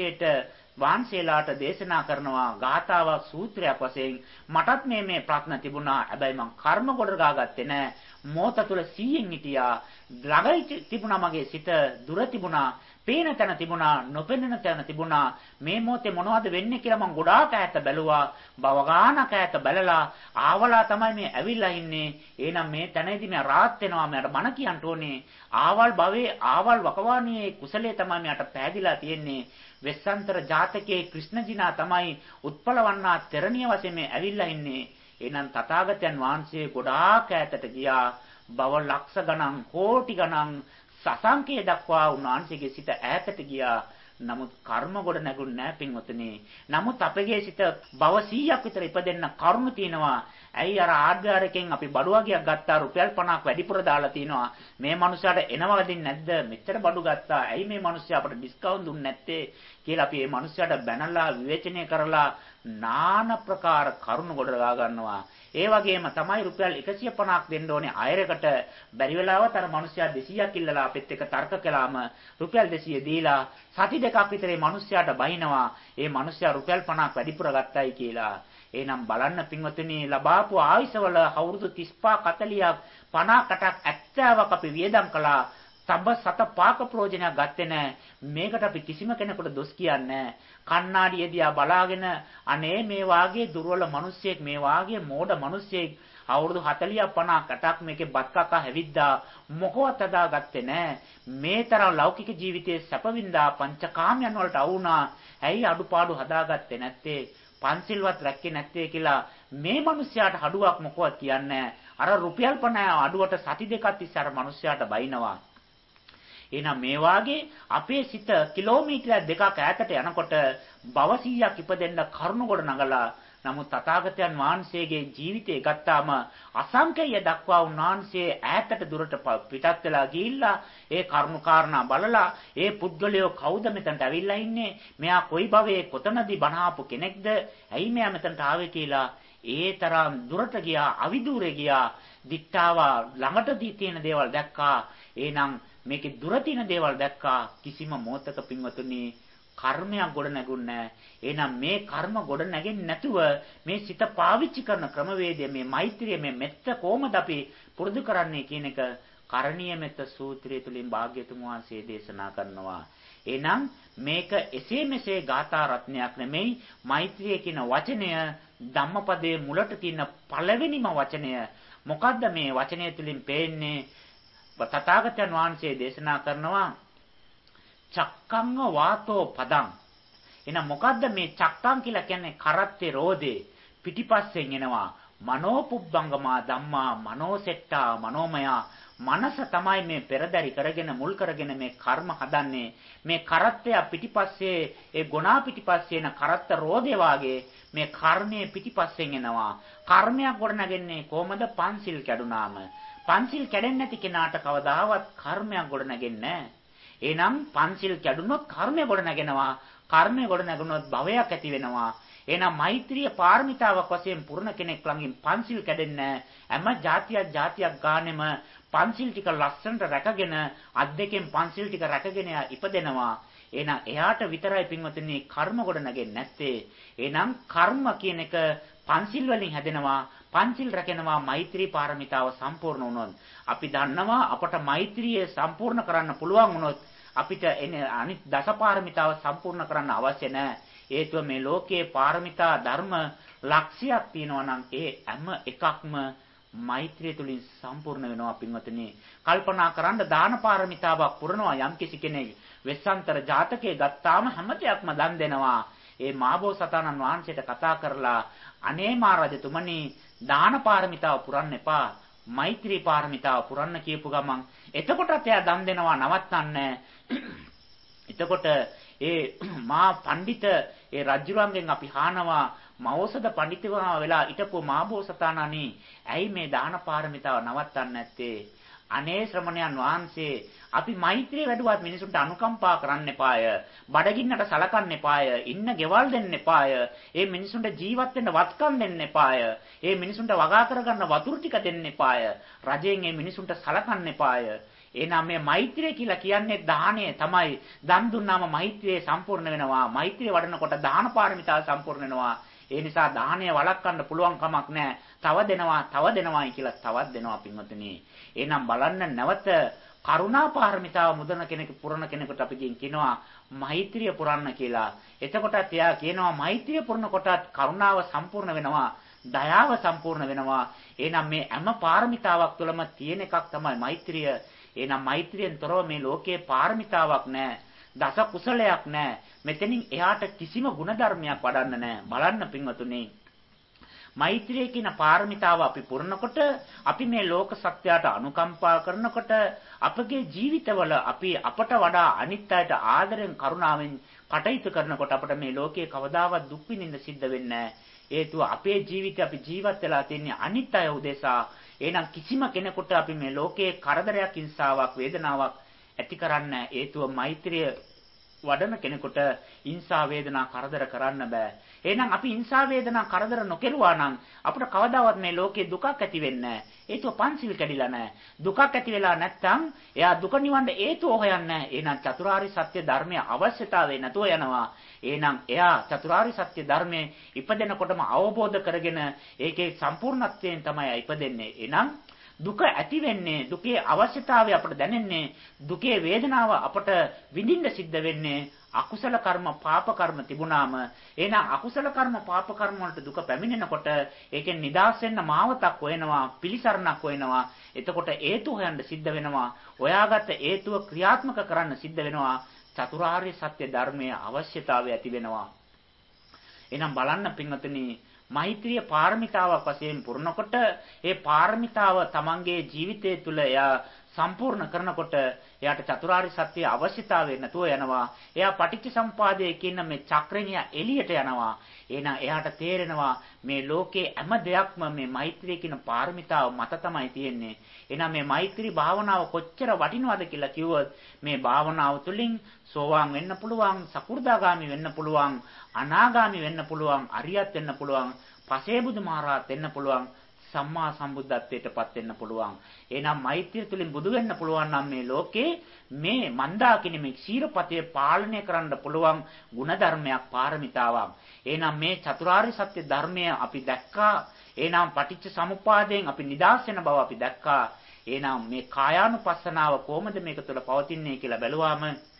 වහන්සේලාට දේශනා කරනවා ගාථාවක් සූත්‍රයක් වශයෙන්. මටත් මේ ප්‍රශ්න තිබුණා. හැබැයි මං කර්ම ගොඩ ගාගත්තේ නැහැ. මොහොත තුළ 100න් හිටියා. ළඟයි තිබුණා මගේ සිත, දුර තිබුණා. පේන තැන තිබුණා, නොපෙනෙන තැන තිබුණා. මේ මොහොතේ මොනවද වෙන්නේ කියලා මං ගොඩාක් ඈත බැලුවා. බවගානක ඈත බැලලා ආවලා තමයි මේ ඇවිල්ලා ඉන්නේ. එහෙනම් මේ තැනදී මම රාත් වෙනවා. මට බණ කියන්න ඕනේ. ආවල් භවයේ ආවල් වකවානුවේ කුසලයේ තමයි මට පෑදිලා තියෙන්නේ. වෙස්සන්තර ජාතකයේ ක්‍රිෂ්ණජිනා තමයි උත්පලවන්නා තෙරණිය වශයෙන් මේ ඇවිල්ලා ඉන්නේ. එහෙනම් තථාගතයන් වහන්සේ ගොඩාක් ඈතට ගියා. භව ලක්ෂ ගණන්, කෝටි ගණන් සසංකේ දක්වා උන්වහන්සේගේ සිත ඈතට ගියා. නමුත් කර්ම ගොඩ නැගුණ නැහැ පින්වතුනි. නමුත් අපගේ සිත භව 100ක් විතර ඉපදෙන්න කරුණු තියෙනවා. ඇයි අර ආධ්‍යාරකෙන් අපි බඩු වගේක් ගත්තා රුපියල් 50ක් වැඩිපුර දාලා තිනවා. මේ මනුස්සයාට එනවදින් නැද්ද? මෙච්චර බඩු ගත්තා. ඇයි මේ මනුස්සයා අපට ඩිස්කවුන්ට් දුන්නේ නැත්තේ කියලා අපි මේ මනුස්සයාට බැනලා විවේචනය කරලා নানা ප්‍රකාර කරුණු ගොඩ ගා ගන්නවා. ඒ වගේම තමයි රුපියල් 150ක් දෙන්න ඕනේ අයරකට. බැරි වෙලාවත් අර මිනිස්සයා 200ක් ඉල්ලලා අපිත් එක්ක තර්ක කළාම රුපියල් 200 දීලා සති දෙකක් විතර මේ මිනිස්සයාට බහිනවා. ඒ මිනිස්සයා රුපියල් 50ක් වැඩිපුර ගත්තයි කියලා. එහෙනම් බලන්න පින්වතුනි ලබාපු ආයසවල අවුරුදු 35 40ක් 50කට 70ක් අපි වියදම් කළා. තබ සත පාක ප්‍රයෝජනයක් ගත්තේ නැහැ. මේකට අපි කිසිම කෙනෙකුට දොස් කියන්නේ නැහැ. කණ්ණාඩිය දිහා බලාගෙන අනේ මේ වාගේ දුර්වල මිනිස්සෙක්, මේ වාගේ මෝඩ මිනිස්සෙක් අවුරුදු 40ක් 50ක් මේකේ බත් කකා හැවිද්දා මොකවත් අදාගත්තේ නැහැ. මේ තරම් ලෞකික ජීවිතයේ සැපවින්දා පංචකාමයන් වලට අවුනා. ඇයි අඩුපාඩු හදාගත්තේ නැත්තේ? පන්සිල්වත් රැක්කේ නැත්තේ කියලා මේ මිනිස්යාට අඩුවක් මොකවත් කියන්නේ අර රුපියල් 50 අඩුවට සති දෙකක් තිස්සේ අර මිනිස්යාට බයිනවා. එහෙනම් මේ වාගේ අපේ සිත කිලෝමීටර දෙකක් ඈතට යනකොට භව 100ක් ඉපදෙන්න කරුණ ගොඩ නගලා නමුත් තථාගතයන් වහන්සේගේ ජීවිතය ගත්තාම අසංකේය දක්වා උන්වහන්සේ ඈතට දුරට පිටත් වෙලා ගිහිල්ලා ඒ කරුණු කාරණා බලලා ඒ පුද්ගලයෝ කවුද මෙතනට ඇවිල්ලා ඉන්නේ මෙයා කොයි භවයේ කොතනදී බණාපු කෙනෙක්ද ඇයි මෙයා මෙතනට ආවේ කියලා ඒ තරම් දුරට ගියා අවිදූරේ ගියා දික්තාව ළඟටදී තියෙන දේවල් දැක්කා එහෙනම් මේකේ දුර තියෙන දේවල් දැක්කා කිසිම මොහතක පින්වතුනි කර්මයක් ගොඩ නැගුන්නේ නැහැ. එහෙනම් මේ කර්ම ගොඩ නැගෙන්නේ නැතුව මේ සිත පාවිච්චි කරන ක්‍රමවේදය මේ මෛත්‍රිය මේ මෙත්ත කොහොමද අපි පුරුදු කරන්නේ කියන එක කරණීය මෙත්ත සූත්‍රය තුලින් භාග්‍යතුන් වහන්සේ දේශනා කරනවා. එහෙනම් මේක එසේ මෙසේ ගාථා රත්නයක් නෙමෙයි මෛත්‍රිය කියන වචනය ධම්මපදයේ මුලට තියෙන පළවෙනිම වචනය. මොකද්ද මේ වචනය තුලින් පේන්නේ? තථාගතයන් වහන්සේ දේශනා කරනවා චක්කංග වාතෝ පදං. එහෙනම් මොකද්ද මේ චක්කං කියලා කියන්නේ? කරත්තේ රෝදේ පිටිපස්සෙන් එනවා. මනෝපුබ්බංගමා ධම්මා මනෝසෙට්ටා මනෝමයා. මනස තමයි මේ පෙරදරි කරගෙන මුල් කරගෙන මේ කර්ම හදන්නේ. මේ කරත්තය පිටිපස්සේ ඒ ගුණා පිටිපස්සේ එන කරත්ත රෝදේ වාගේ මේ කර්මයේ පිටිපස්සෙන් එනවා. කර්මයක් ගොඩනගන්නේ කොහමද? පන්සිල් කැඩුනාම. පන්සිල් කැඩෙන්නේ නැති කෙනාට කවදාවත් කර්මයක් ගොඩ නැගෙන්නේ නැහැ. එහෙනම් පන්සිල් කැඩුනොත් කර්මය ගොඩ නැගෙනවා. කර්මය ගොඩ නැගුණොත් භවයක් ඇති වෙනවා. එහෙනම් මෛත්‍රිය පාරමිතාවක් වශයෙන් පුරණ කෙනෙක් ළඟින් පන්සිල් කැඩෙන්නේ හැම જાතියක් ගානෙම පන්සිල් ටික ලස්සනට රැකගෙන අත් දෙකෙන් පන්සිල් ටික රැකගෙන ඉපදෙනවා. එහෙනම් එයාට විතරයි පින්වතුනි කර්ම ගොඩ නැගෙන්නේ නැත්තේ. එහෙනම් කර්ම කියන එක පන්සිල් වලින් හැදෙනවා. පන්සිල් රැකෙනවා මෛත්‍රී පාරමිතාව සම්පූර්ණ වුණොත්. අපි දන්නවා අපට මෛත්‍රිය සම්පූර්ණ කරන්න පුළුවන් වුණොත් අපිට අනිත් දස පාරමිතාව සම්පූර්ණ කරන්න අවශ්‍ය නැහැ. හේතුව මේ ලෝකයේ පාරමිතා ධර්ම ලක්ෂයක් තියෙනවා නම් ඒ හැම එකක්ම මෛත්‍රිය තුලින් සම්පූර්ණ වෙනවා පින්වතුනි. කල්පනා කරන්න දාන පාරමිතාවක් පුරනවා යම්කිසි කෙනෙක් වෙස්සන්තර ජාතකයේ ගත්තාම හැම දෙයක්ම දන් දෙනවා. ඒ මාබෝසතාණන් වහන්සේට කතා කරලා අනේ මා රජතුමනි දාන පාරමිතාව පුරන්න එපා. මෛත්‍රී පාරමිතාව පුරන්න කියපු ගමන් එතකොටත් එයා දන් දෙනවා නවත්තන්නේ. එතකොට ඒ මා පඬිත ඒ රජුරන්ගෙන් අපි හානවා මෞසද පඬිතුමා වෙලා හිටපු මාබෝසතාණනි ඇයි මේ දාන පාරමිතාව නවත්තන්නේ නැත්තේ? අනේ ශ්‍රමණයන් වහන්සේ අපි මෛත්‍රිය වැඩුවත් මිනිසුන්ට අනුකම්පා කරන්න එපාය. බඩගින්නට සලකන්න එපාය. ඉන්න ගෙවල් දෙන්න එපාය. ඒ මිනිසුන්ට ජීවත් වෙන්න වත්කම් දෙන්න එපාය. ඒ මිනිසුන්ට වගා කරගන්න වතුරු ටික දෙන්න එපාය. රජයෙන් ඒ මිනිසුන්ට සලකන්න එපාය. එහෙනම් මේ මෛත්‍රිය කියලා කියන්නේ දානය තමයි. දන් දුන්නාම මෛත්‍රිය සම්පූර්ණ වෙනවා. මෛත්‍රිය වඩනකොට දාන පාරමිතාව සම්පූර්ණ වෙනවා. ඒ නිසා දාහනය වළක්වන්න පුළුවන් කමක් නැහැ. තව දෙනවායි කියලා තවත් දෙනවා පින්වතුනි. එහෙනම් බලන්න නැවත කරුණා පාරමිතාව මුදන කෙනෙකු පුරන කෙනෙකුට අපි කියනවා මෛත්‍රිය පුරන්න කියලා. එතකොටත් එයා කියනවා මෛත්‍රිය පුරනකොටත් කරුණාව සම්පූර්ණ වෙනවා. දයාව සම්පූර්ණ වෙනවා. එහෙනම් මේ හැම පාරමිතාවක් තුළම තියෙන එකක් තමයි මෛත්‍රිය. එහෙනම් මෛත්‍රියෙන් තොරව මේ ලෝකයේ පාරමිතාවක් නැහැ. දස කුසලයක් නැහැ. මෙතනින් එයාට කිසිම ಗುಣධර්මයක් වඩන්න නැහැ. බලන්න පින්වතුනි. මෛත්‍රිය කියන පාරමිතාව අපි පුරනකොට අපි මේ ලෝක සත්‍යයට අනුකම්පා කරනකොට අපගේ ජීවිතවල අපි අපට වඩා අනිත් අයට ආදරෙන් කරුණාවෙන් කටයුතු කරනකොට අපට මේ ලෝකයේ කවදාවත් දුක් විඳින්න සිද්ධ වෙන්නේ නැහැ. හේතුව අපේ ජීවිතය අපි ජීවත් වෙලා තින්නේ අනිත් අය උදෙසා. එහෙනම් කිසිම කෙනෙකුට අපි මේ ලෝකයේ කරදරයක්, හිංසාවක්, වේදනාවක් ඇති කරන්න හේතුව මෛත්‍රිය වඩන කෙනෙකුට හිංසා වේදනා කරදර කරන්න බෑ. එහෙනම් අපි හිංසා වේදනා කරදර නොකරුවා නම් අපිට කවදාවත් මේ ලෝකේ දුකක් ඇති වෙන්නේ නැහැ. හේතුව පංචිල් කැඩිලා නැහැ. දුකක් ඇති වෙලා නැත්නම් එයා දුක නිවන්න හේතුව හොයන්නේ නැහැ. එහෙනම් චතුරාර්ය සත්‍ය ධර්මයේ අවශ්‍යතාවය නැතුව යනවා. එහෙනම් එයා චතුරාර්ය සත්‍ය ධර්මයේ ඉපදෙනකොටම අවබෝධ කරගෙන ඒකේ සම්පූර්ණත්වයෙන් තමයි ඉපදෙන්නේ. එහෙනම් දුක ඇති වෙන්නේ දුකේ අවශ්‍යතාවය අපට දැනෙන්නේ දුකේ වේදනාව අපට විඳින්න සිද්ධ වෙන්නේ අකුසල කර්ම පාප කර්ම තිබුණාම එහෙනම් අකුසල කර්ම පාප කර්ම වලට දුක පැමිණෙනකොට ඒකෙන් නිදහස් වෙන්න මාවතක් හොයනවා පිළිසරණක් හොයනවා එතකොට හේතු හොයන්න සිද්ධ වෙනවා හොයාගත්ත හේතුව ක්‍රියාත්මක කරන්න සිද්ධ වෙනවා චතුරාර්ය සත්‍ය ධර්මයේ අවශ්‍යතාවය ඇති වෙනවා එහෙනම් බලන්න පින්වතුනි මෛත්‍රිය පාරමිතාවක් වශයෙන් පුරනකොට ඒ පාරමිතාව තමන්ගේ ජීවිතය තුළ එයා සම්පූර්ණ කරනකොට එයාට චතුරාර්ය සත්‍ය අවශ්‍යතාවය නැතුව යනවා. එයා පටිච්චසමුපාදයේ කියන මේ චක්‍රණිය එළියට යනවා. එහෙනම් එයාට තේරෙනවා මේ ලෝකේ හැම දෙයක්ම මේ මෛත්‍රිය කියන පාරමිතාව මත තමයි තියෙන්නේ. එහෙනම් මේ මෛත්‍රී භාවනාව කොච්චර වටිනවද කියලා කිව්වොත් මේ භාවනාව තුළින් සෝවාන් වෙන්න පුළුවන්, සකු르දාගාමි වෙන්න පුළුවන්, අනාගාමි වෙන්න පුළුවන්, අරියත් වෙන්න පුළුවන්, පසේබුදු මහරහත් වෙන්න පුළුවන්. සම්මා සම්බුද්ධත්වයටපත් වෙන්න පුළුවන්. එහෙනම් මෛත්‍රිය තුළින් බුදු වෙන්න පුළුවන් නම් මේ ලෝකේ මේ මන්දාකිනේ මේ ක්ෂීරපතේ පාලනය කරන්න පුළුවන් ಗುಣධර්මයක් පාරමිතාවක්. එහෙනම් මේ චතුරාර්ය සත්‍ය ධර්මය අපි දැක්කා. එහෙනම් පටිච්ච සමුප්පාදයෙන් අපි නිදහස් වෙන බව අපි දැක්කා. එහෙනම් මේ කායානුපස්සනාව කොහොමද මේක තුළ පවතින්නේ කියලා බැලුවාම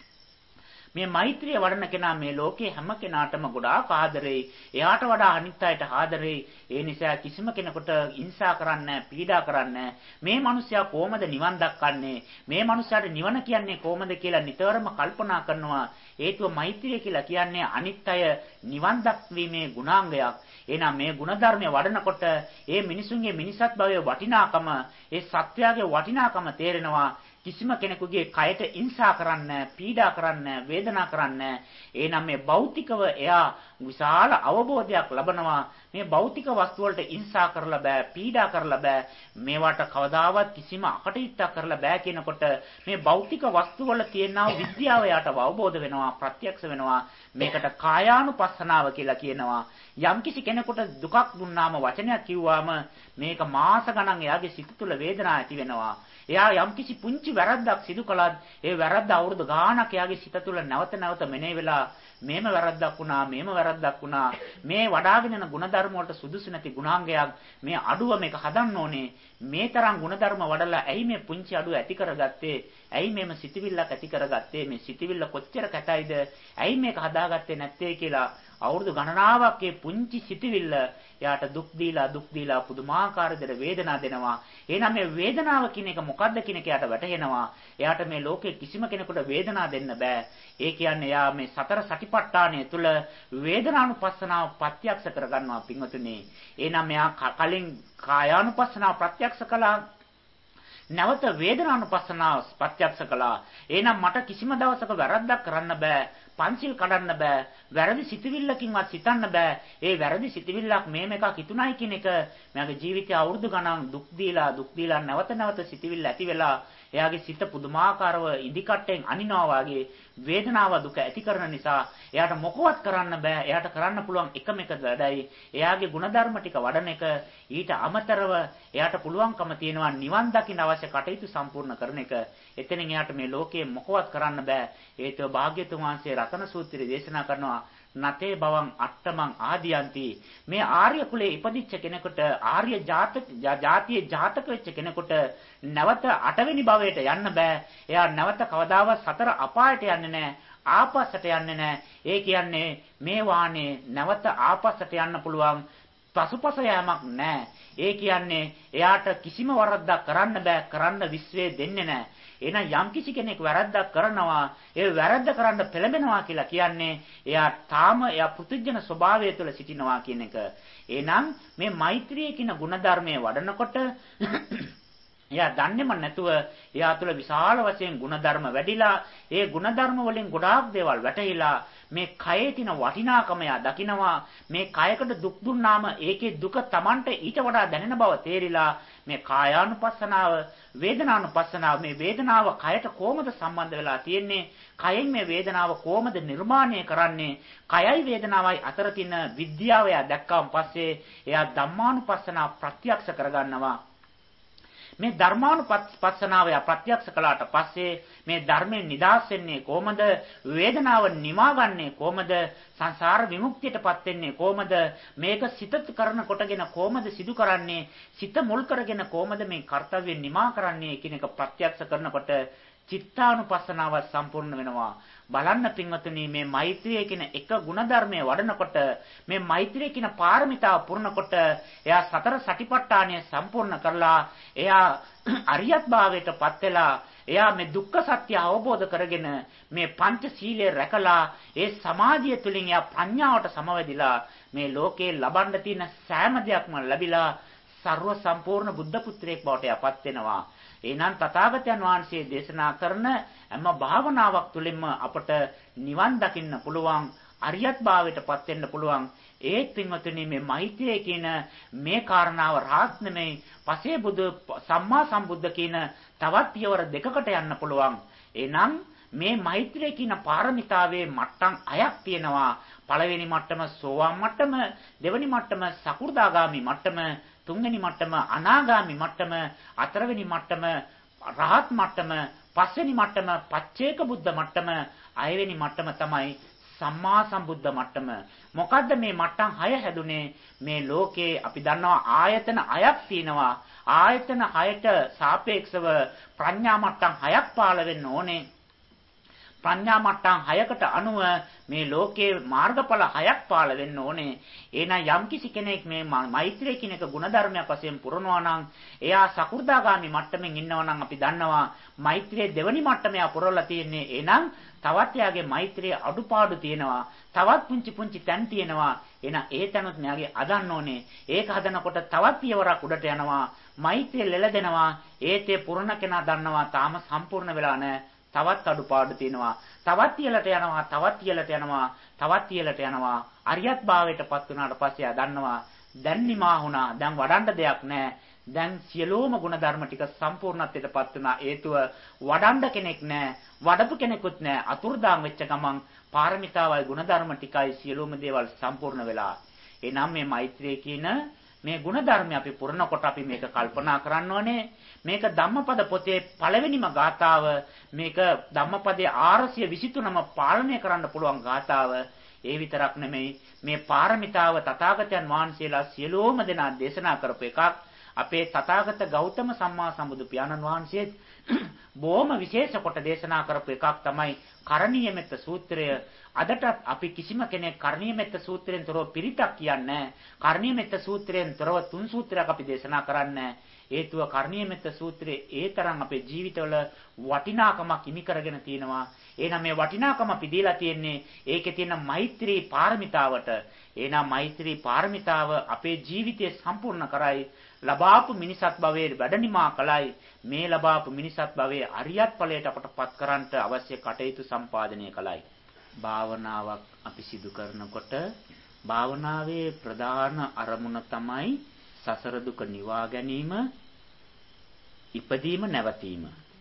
මේ මෛත්‍රිය වඩන කෙනා මේ ලෝකේ හැම කෙනාටම ගොඩාක් ආදරෙයි. එයාට වඩා අනිත් අයට ආදරෙයි. ඒ නිසා කිසිම කෙනෙකුට හිංසා කරන්නේ පීඩා කරන්නේ මේ මිනිසයා කොහොමද නිවන් දක්කන්නේ? මේ මිනිසයාට නිවන කියන්නේ කොහොමද කියලා නිතරම කල්පනා කරනවා. හේතුව මෛත්‍රිය කියලා කියන්නේ අනිත් අය නිවන් දක්වීමේ ගුණාංගයක්. එහෙනම් මේ ಗುಣධර්මය වඩනකොට ඒ මිනිසුන්ගේ මිනිසත් භවයේ වටිනාකම, ඒ සත්‍යයේ වටිනාකම තේරෙනවා. කිසිම කෙනෙකුගේ කයට ඉන්සා කරන්න, පීඩා කරන්න, වේදනා කරන්න. එහෙනම් මේ භෞතිකව එයා විශාල අවබෝධයක් ලබනවා. මේ භෞතික වස්තු වලට ඉන්සා කරලා බෑ, පීඩා කරලා බෑ. මේවට කවදාවත් කිසිම අකටයුත්තක් කරලා බෑ කියනකොට මේ භෞතික වස්තු වල තියෙනා විද්‍යාව යාට අවබෝධ වෙනවා, ප්‍රත්‍යක්ෂ වෙනවා. මේකට කායානුපස්සනාව කියලා කියනවා. යම්කිසි කෙනෙකුට දුකක් දුන්නාම වචනයක් කිව්වාම මේක මාස ගණන් එයාගේ සිත තුළ වේදනාවක් ඇති වෙනවා. එයා යම්කිසි පුංචි වැරද්දක් සිදු කළත් ඒ වැරද්ද අවුරුදු ගාණක් එයාගේ සිත තුළ නැවත නැවත මෙනෙහි වෙලා මේම වැරද්දක් වුණා මේ වඩාගෙන යන ಗುಣධර්ම වලට සුදුසු නැති ගුණාංගයක් මේ අඩුව මේක හදන්න ඕනේ මේ තරම් ಗುಣධර්ම වඩලා ඇයි මේ පුංචි අඩුව ඇති කරගත්තේ? ඇයි මේම සිතවිල්ලක් ඇති කරගත්තේ? මේ සිතවිල්ල කොච්චර කැතයිද? ඇයි මේක හදාගත්තේ නැත්තේ කියලා අවුරුදු ගණනාවක් මේ පුංචි සිතවිල්ල යාට දුක් දීලා පුදුමාකාර විදිහට වේදනාව දෙනවා. එහෙනම් මේ වේදනාව කියන එක මොකද්ද කියන එක යාට වැටහෙනවා. එයාට මේ ලෝකේ කිසිම කෙනෙකුට වේදනාව දෙන්න බෑ. ඒ කියන්නේ යා මේ සතර සටිපට්ඨානය තුල වේදනානුපස්සනාව ප්‍රත්‍යක්ෂ කරගන්නවා පින්වතුනි. එහෙනම් මෙයා කලින් කායානුපස්සනාව ප්‍රත්‍යක්ෂ කළා. නැවත වේදනානුපස්සනාව ප්‍රත්‍යක්ෂ කළා. එහෙනම් මට කිසිම දවසක වැරද්දක් කරන්න බෑ. පන්සිල් කඩන්න බෑ. වැරදි සිතවිල්ලකින්වත් සිතන්න බෑ. ඒ වැරදි සිතවිල්ලක් මේම එකක් හිතුණයි කියන එක මගේ ජීවිතය අවුරුදු ගණන් දුක් දීලා නැවත සිතවිල්ල ඇති වෙලා එයාගේ සිත පුදුමාකාරව ඉදිකට්ටෙන් අනිනවා වගේ වේදනාව දුක ඇති කරන නිසා එයාට මොකවත් කරන්න බෑ. එයාට කරන්න පුළුවන් එකම එක වැඩයි එයාගේ ಗುಣධර්ම ටික වඩන එක. ඊට අමතරව එයාට පුළුවන්කම තියෙනවා නිවන් දකින්න අවශ්‍ය කටයුතු සම්පූර්ණ කරන එක. එතනින් එයාට මේ ලෝකයේ මොකවත් කරන්න බෑ. ඒතව භාග්‍යතුන් වහන්සේ රතන සූත්‍රයේ දේශනා කරනවා නතේ බවං අට්ඨමං ආදියන්ති. මේ ආර්ය කුලේ ඉපදිච්ච කෙනෙකුට ආර්ය ජාතියේ ජාතක වෙච්ච කෙනෙකුට නැවත 8 වෙනි භවයට යන්න බෑ. එයා නැවත කවදාවත් සතර අපායට යන්නේ නැහැ. ආපස්සට යන්නේ නැහැ. ඒ කියන්නේ මේ වාහනේ නැවත ආපස්සට යන්න පුළුවන් පසුපස යෑමක් නැහැ. ඒ කියන්නේ එයාට කිසිම වරද්දක් කරන්න බෑ. කරන්න විශ්වයේ දෙන්නේ නැහැ. එහෙනම් යම්කිසි කෙනෙක් වැරද්දක් කරනවා ඒ වැරද්ද කරන්න පෙළඹෙනවා කියලා කියන්නේ එයා පෘථුජන ස්වභාවය තුළ සිටිනවා කියන එක. එහෙනම් මේ මෛත්‍රිය කියන ಗುಣධර්මයේ වඩනකොට එයා දන්නේම නැතුව එයා තුළ විශාල වශයෙන් ಗುಣධර්ම වැඩිලා ඒ ಗುಣධර්ම වලින් ගොඩාක් දේවල් වැටහිලා මේ කයේ තියෙන වටිනාකම එයා දකිනවා. මේ කයකට දුක් දුන්නාම ඒකේ දුක Tamanට ඊට වඩා දැනෙන බව තේරිලා මේ කායානුපස්සනාව වේදනානුපස්සනාව මේ වේදනාව කයට කොහොමද සම්බන්ධ වෙලා තියෙන්නේ? කයෙන් මේ වේදනාව කොහොමද නිර්මාණය කරන්නේ? කයයි වේදනාවයි අතර තියෙන විද්‍යාව එයා දැක්කාන් පස්සේ එයා ධම්මානුපස්සනාව ප්‍රත්‍යක්ෂ කරගන්නවා. මේ ධර්මානුපස්සනාව ප්‍රත්‍යක්ෂ කළාට පස්සේ මේ ධර්මයෙන් නිදහස් වෙන්නේ කොහොමද? වේදනාව නිවාගන්නේ කොහොමද? සංසාර විමුක්තියටපත් වෙන්නේ කොහොමද? මේක සිත කරන කොටගෙන කොහොමද සිදු කරන්නේ? සිත මුල් කරගෙන කොහොමද මේ කාර්යය නිමා කරන්නේ කියන එක ප්‍රත්‍යක්ෂ කරනකොට චිත්තානුපස්සනාව සම්පූර්ණ වෙනවා. බලන්න පින්වතුනි මේ මෛත්‍රිය කියන එක ಗುಣධර්මයේ වඩනකොට මේ මෛත්‍රිය කියන පාරමිතාව පුරනකොට එයා සතර සටිපට්ඨානය සම්පූර්ණ කරලා එයා අරියත් භාවයටපත් වෙලා එයා මේ දුක්ඛ සත්‍ය අවබෝධ කරගෙන මේ පංචශීලය රැකලා ඒ සමාධිය තුළින් එයා ප්‍රඥාවට සමවැදිලා මේ ලෝකේ ලබන්න තියෙන සෑම දෙයක්ම ලැබිලා ਸਰව සම්පූර්ණ බුද්ධ පුත්‍රයෙක් බවට එයාපත් වෙනවා. එහෙනම් තථාගතයන් වහන්සේ දේශනා කරන හැම භාවනාවක් තුළින්ම අපට නිවන් දකින්න පුළුවන් අරියත් භාවයටපත් වෙන්න පුළුවන්. ඒත් පින්වතුනි මේ මෛත්‍රිය කියන මේ කාරණාව රහත් නෙමෙයි පසේ බුදු සම්මා සම්බුද්ධ කියන තවත් පියවර දෙකකට යන්න පුළුවන්. එහෙනම් මේ මෛත්‍රිය කියන පාරමිතාවේ මට්ටම් 6ක් තියෙනවා. පළවෙනි මට්ටම සෝවාන් මට්ටම, දෙවෙනි මට්ටම සකු르දාගාමි මට්ටම, තුන්වෙනි මට්ටම අනාගාමි මට්ටම, හතරවෙනි මට්ටම රහත් මට්ටම, පස්වෙනි මට්ටම පච්චේක බුද්ධ මට්ටම, හයවෙනි මට්ටම තමයි සම්මා සම්බුද්ධ මට්ටම. මොකද්ද මේ මට්ටම් 6 හැදුනේ? මේ ලෝකේ අපි දන්නවා ආයතන 6ක් තියෙනවා. ආයතන 6ට සාපේක්ෂව ප්‍රඥා මට්ටම් 6ක් පාළ වෙන්න ඕනේ. ප්‍රඥා මට්ටම් 6කට අනුව මේ ලෝකයේ මාර්ගඵල 6ක් පාළ වෙන්න ඕනේ. එහෙනම් යම්කිසි කෙනෙක් මේ මෛත්‍රිය කියන එක ගුණධර්මයක් වශයෙන් පුරනවා නම් එයා සකු르දාගාමි මට්ටමින් ඉන්නවා නම් අපි දන්නවා මෛත්‍රියේ දෙවනි මට්ටම පුරවලා තියෙන්නේ. එහෙනම් තවත් එයාගේ මෛත්‍රියේ අඩුපාඩු තියෙනවා. තවත් පුංචි තැන් තියෙනවා. එහෙනම් ඒ තැනුත් මෙයාගේ අදන්න ඕනේ. ඒක හදනකොට තවත් පියවරක් උඩට යනවා. මෛත්‍රිය ලෙලදෙනවා. ඒතේ පුරණ කෙනා දන්නවා තාම සම්පූර්ණ වෙලා නැහැ. තවත් අඩුපාඩු තියෙනවා. තවත් ඉහළට යනවා. තවත් ඉහළට යනවා. තවත් ඉහළට යනවා. අරියත් භාවයටපත් වුණාට පස්සේ ආ දන්නවා දැන් නිමා වුණා. දැන් වඩන්න දෙයක් නැහැ. දැන් සියලුම ගුණධර්ම ටික සම්පූර්ණත්වයටපත් වුණා. හේතුව වඩන්න කෙනෙක් නැහැ. වඩපු කෙනෙකුත් නැහැ. අතුරුදාන් වෙච්ච ගමන් පාරමිතාවයි ගුණධර්ම ටිකයි සියලුම දේවල් සම්පූර්ණ වෙලා. එනම් මේ මෛත්‍රිය කියන මේ ගුණධර්ම අපි පුරනකොට අපි මේක කල්පනා කරන්න ඕනේ. මේක ධම්මපද පොතේ පළවෙනිම ගාථාව. මේක ධම්මපදයේ 423ම පාලනය කරන්න පුළුවන් ගාථාව. ඒ විතරක් නෙමෙයි මේ පාරමිතාව තථාගතයන් වහන්සේලා සියලුම දෙනා දේශනා කරපු එකක්. අපේ තථාගත ගෞතම සම්මා සම්බුදු පියාණන් වහන්සේ බොහොම විශේෂ කොට දේශනා කරපු එකක් තමයි කරණීය මෙත්ත සූත්‍රය. අදටත් අපි කිසිම කෙනෙක් කරණීය මෙත්ත සූත්‍රයෙන් තොරව පිරිතක් කියන්නේ නැහැ. කරණීය මෙත්ත සූත්‍රයෙන් තොරව තුන් සූත්‍රයක් අපි දේශනා කරන්නේ. හේතුව කරණීය මෙත්ත සූත්‍රයේ ඒ තරම් අපේ ජීවිතවල වටිනාකමක් හිමි කරගෙන තියෙනවා. එහෙනම් මේ වටිනාකම අපි දීලා තියෙන්නේ ඒකේ තියෙන මෛත්‍රී පාරමිතාවට. එහෙනම් මෛත්‍රී පාරමිතාව අපේ ජීවිතය සම්පූර්ණ කරයි. ලබාපු මිනිසත් භවයේ වැඩනිමා කලයි. මේ ලබාපු මිනිසත් භවයේ අරියත් ඵලයට අපටපත් කරන්නට අවශ්‍ය කටයුතු සම්පාදනය කලයි. භාවනාවක් අපි සිදු කරනකොට භාවනාවේ ප්‍රධාන අරමුණ තමයි සසර දුක නිවා ගැනීම, ඉපදීම නැවතීම.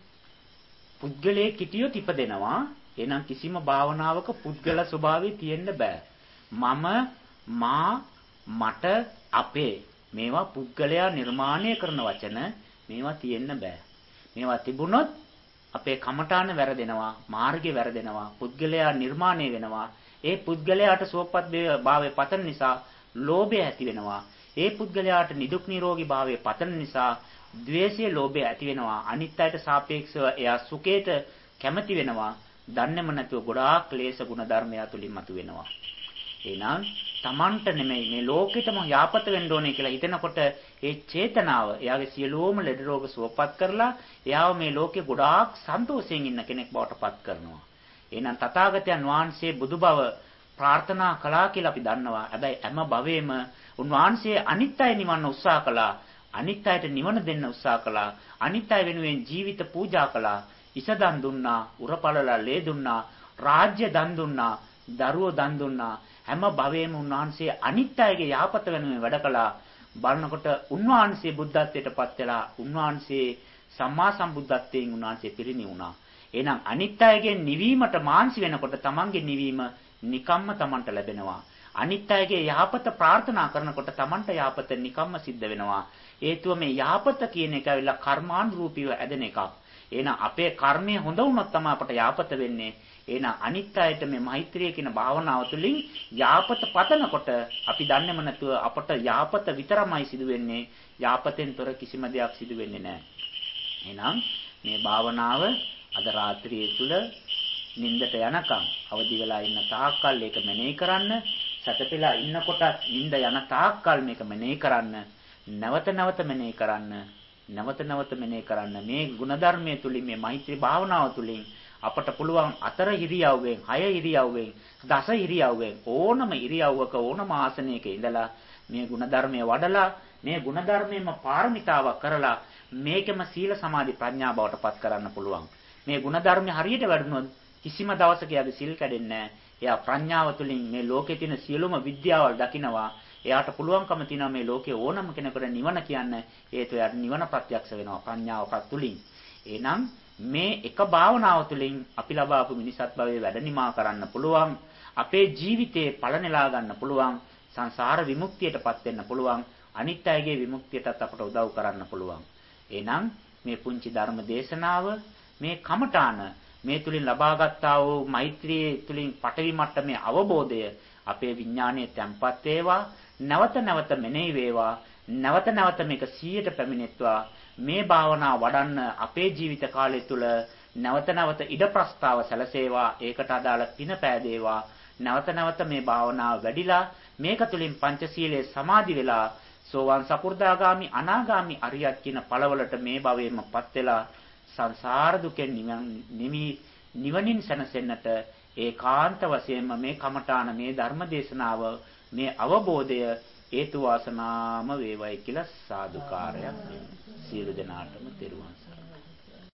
පුද්ගලයේ කිටියොත් ඉපදෙනවා. එහෙනම් කිසිම භාවනාවක පුද්ගල ස්වභාවය තියෙන්න බෑ. මම, මා, මට, අපේ මේවා පුද්ගලයා නිර්මාණය කරන වචන. මේවා තියෙන්න බෑ. මේවා තිබුණොත් අපේ කමඨාන වැරදෙනවා, මාර්ගය වැරදෙනවා, පුද්ගලයා නිර්මාණය වෙනවා. ඒ පුද්ගලයාට සුවපත් භාවය පතන නිසා ලෝභය ඇති වෙනවා. ඒ පුද්ගලයාට නිදුක් නිරෝගී භාවය පතන නිසා ද්වේෂය, ලෝභය ඇති වෙනවා. අනිත් අයට සාපේක්ෂව එයා සුඛයට කැමති වෙනවා. දන්නේම නැතුව ගොඩාක් ක්ලේශ ගුණ ධර්මයා තුලින් මතුවෙනවා. එහෙනම් Tamanට නෙමෙයි මේ ලෝකෙටම යාපත වෙන්න ඕනේ කියලා හිතනකොට ඒ චේතනාව එයාගේ සියලුම ලෙඩ රෝග සුවපත් කරලා එයාව මේ ලෝකේ ගොඩාක් සන්තෝෂයෙන් ඉන්න කෙනෙක් බවට පත් කරනවා. එහෙනම් තථාගතයන් වහන්සේ බුදුබව ප්‍රාර්ථනා කළා කියලා අපි දන්නවා. හැබැයි හැම භවෙම උන්වහන්සේ අනිත් අය නිවන්න උත්සාහ කළා. අනිත් අයට නිවන දෙන්න උත්සාහ කළා. අනිත් අය වෙනුවෙන් ජීවිත පූජා කළා. ඉස දන් දුන්නා, උරපළලා ලේ දුන්නා, රාජ්‍ය දන් දුන්නා, දරුවෝ දන් දුන්නා. හැම භවෙම උන්වහන්සේ අනිත් අයගේ යහපත වෙනුවෙන් වැඩ කළා. බලනකොට උන්වහන්සේ බුද්ධත්වයටපත් වෙලා උන්වහන්සේ සම්මා සම්බුද්ධත්වයෙන් උන්වහන්සේ පිරිණිවුණා. එහෙනම් අනිත් අයගේ නිවීමට මාන්සි වෙනකොට තමන්ගේ නිවීම නිකම්ම තමන්ට ලැබෙනවා. අනිත් අයගේ යහපත ප්‍රාර්ථනා කරනකොට තමන්ට යහපත නිකම්ම සිද්ධ වෙනවා. හේතුව මේ යහපත කියන එක ඇවිල්ලා කර්මානුරූපීව ඇදෙන එකක්. එහෙනම් අපේ කර්මය හොඳ වුණොත් තමයි අපට යහපත වෙන්නේ. එහෙනම් අනිත් අයට මේ මෛත්‍රිය කියන භාවනාව තුළින් යහපත පතනකොට අපි දන්නේම නැතුව අපට යහපත විතරමයි සිදු වෙන්නේ. යහපතෙන් තොර කිසිම දෙයක් සිදු වෙන්නේ නැහැ. එහෙනම් මේ භාවනාව අද රාත්‍රියේ තුල නිින්දට යනකම් අවදි වෙලා ඉන්න තාක්කල් ඒක මෙනෙහි කරන්න. සැතපෙලා ඉන්නකොට නිින්ද යන තාක්කල් මේක මෙනෙහි කරන්න. නැවත නැවත මෙනෙහි කරන්න. නැවත නැවත මෙනෙහි කරන්න. මේ ಗುಣධර්මයේ තුලින් මේ මෛත්‍රී භාවනාව තුලින් අපට පුළුවන් 4 ඉරියව්වෙන් 6 ඉරියව්වෙන් 10 ඉරියව්වෙන් ඕනම ඉරියව්වක ඕනම ආසනයක ඉඳලා මේ ಗುಣධර්මයේ වඩලා මේ ಗುಣධර්මයෙන්ම පාරමිතාවක් කරලා මේකම සීල සමාධි ප්‍රඥා බවට පත් කරන්න පුළුවන්. මේ ಗುಣධර්ම හරියට වැඩුණොත් කිසිම දවසක යාගේ සිල් කැඩෙන්නේ නැහැ. එයා ප්‍රඥාව තුළින් මේ ලෝකේ තියෙන සියලුම විද්‍යාවල් දකිනවා. එයාට පුළුවන්කම තියෙනවා මේ ලෝකේ ඕනම කෙනෙකුට නිවන කියන්න. හේතුව එයාට නිවන ප්‍රත්‍යක්ෂ වෙනවා ප්‍රඥාව තුළින්. එහෙනම් මේ එක භාවනාව තුළින් අපි ලබාපු මිනිසත් භවයේ වැඩනිමා කරන්න පුළුවන්. අපේ ජීවිතේ පළනෙලා ගන්න පුළුවන්. සංසාර විමුක්තියටපත් වෙන්න පුළුවන්. අනිත් අයගේ විමුක්තියටත් අපට උදව් කරන්න පුළුවන්. එහෙනම් මේ පුංචි ධර්ම දේශනාව මේ කමඨාන මේ තුලින් ලබාගත්තා වූ මෛත්‍රියේ තුලින් පටවි මට්ටමේ අවබෝධය අපේ විඥානයේ තැම්පත් වේවා. නැවත නැවත මෙනෙහි වේවා. නැවත නැවත මේක 100ට පැමිණෙත්වා. මේ භාවනාව වඩන්න අපේ ජීවිත කාලය තුල නැවත නැවත ඉඩ ප්‍රස්තාව සැලසේවා. ඒකට අදාළ පින පෑදේවා. නැවත නැවත මේ භාවනාව වැඩිලා මේක තුලින් පංචශීලයේ සමාදි වෙලා සෝවාන් සකු르දාගාමි අනාගාමි අරියත් කියන ඵලවලට මේ භවයෙන්මපත් වෙලා සංසාර දුකෙන් නිවනින් සැනසෙන්නට ඒකාන්ත වශයෙන්ම මේ කමඨාන මේ ධර්ම දේශනාව මේ අවබෝධය හේතු වාසනාම වේවයි කියලා සාදුකාරයක් සියලු දෙනාටම තෙරුවන් සරණයි.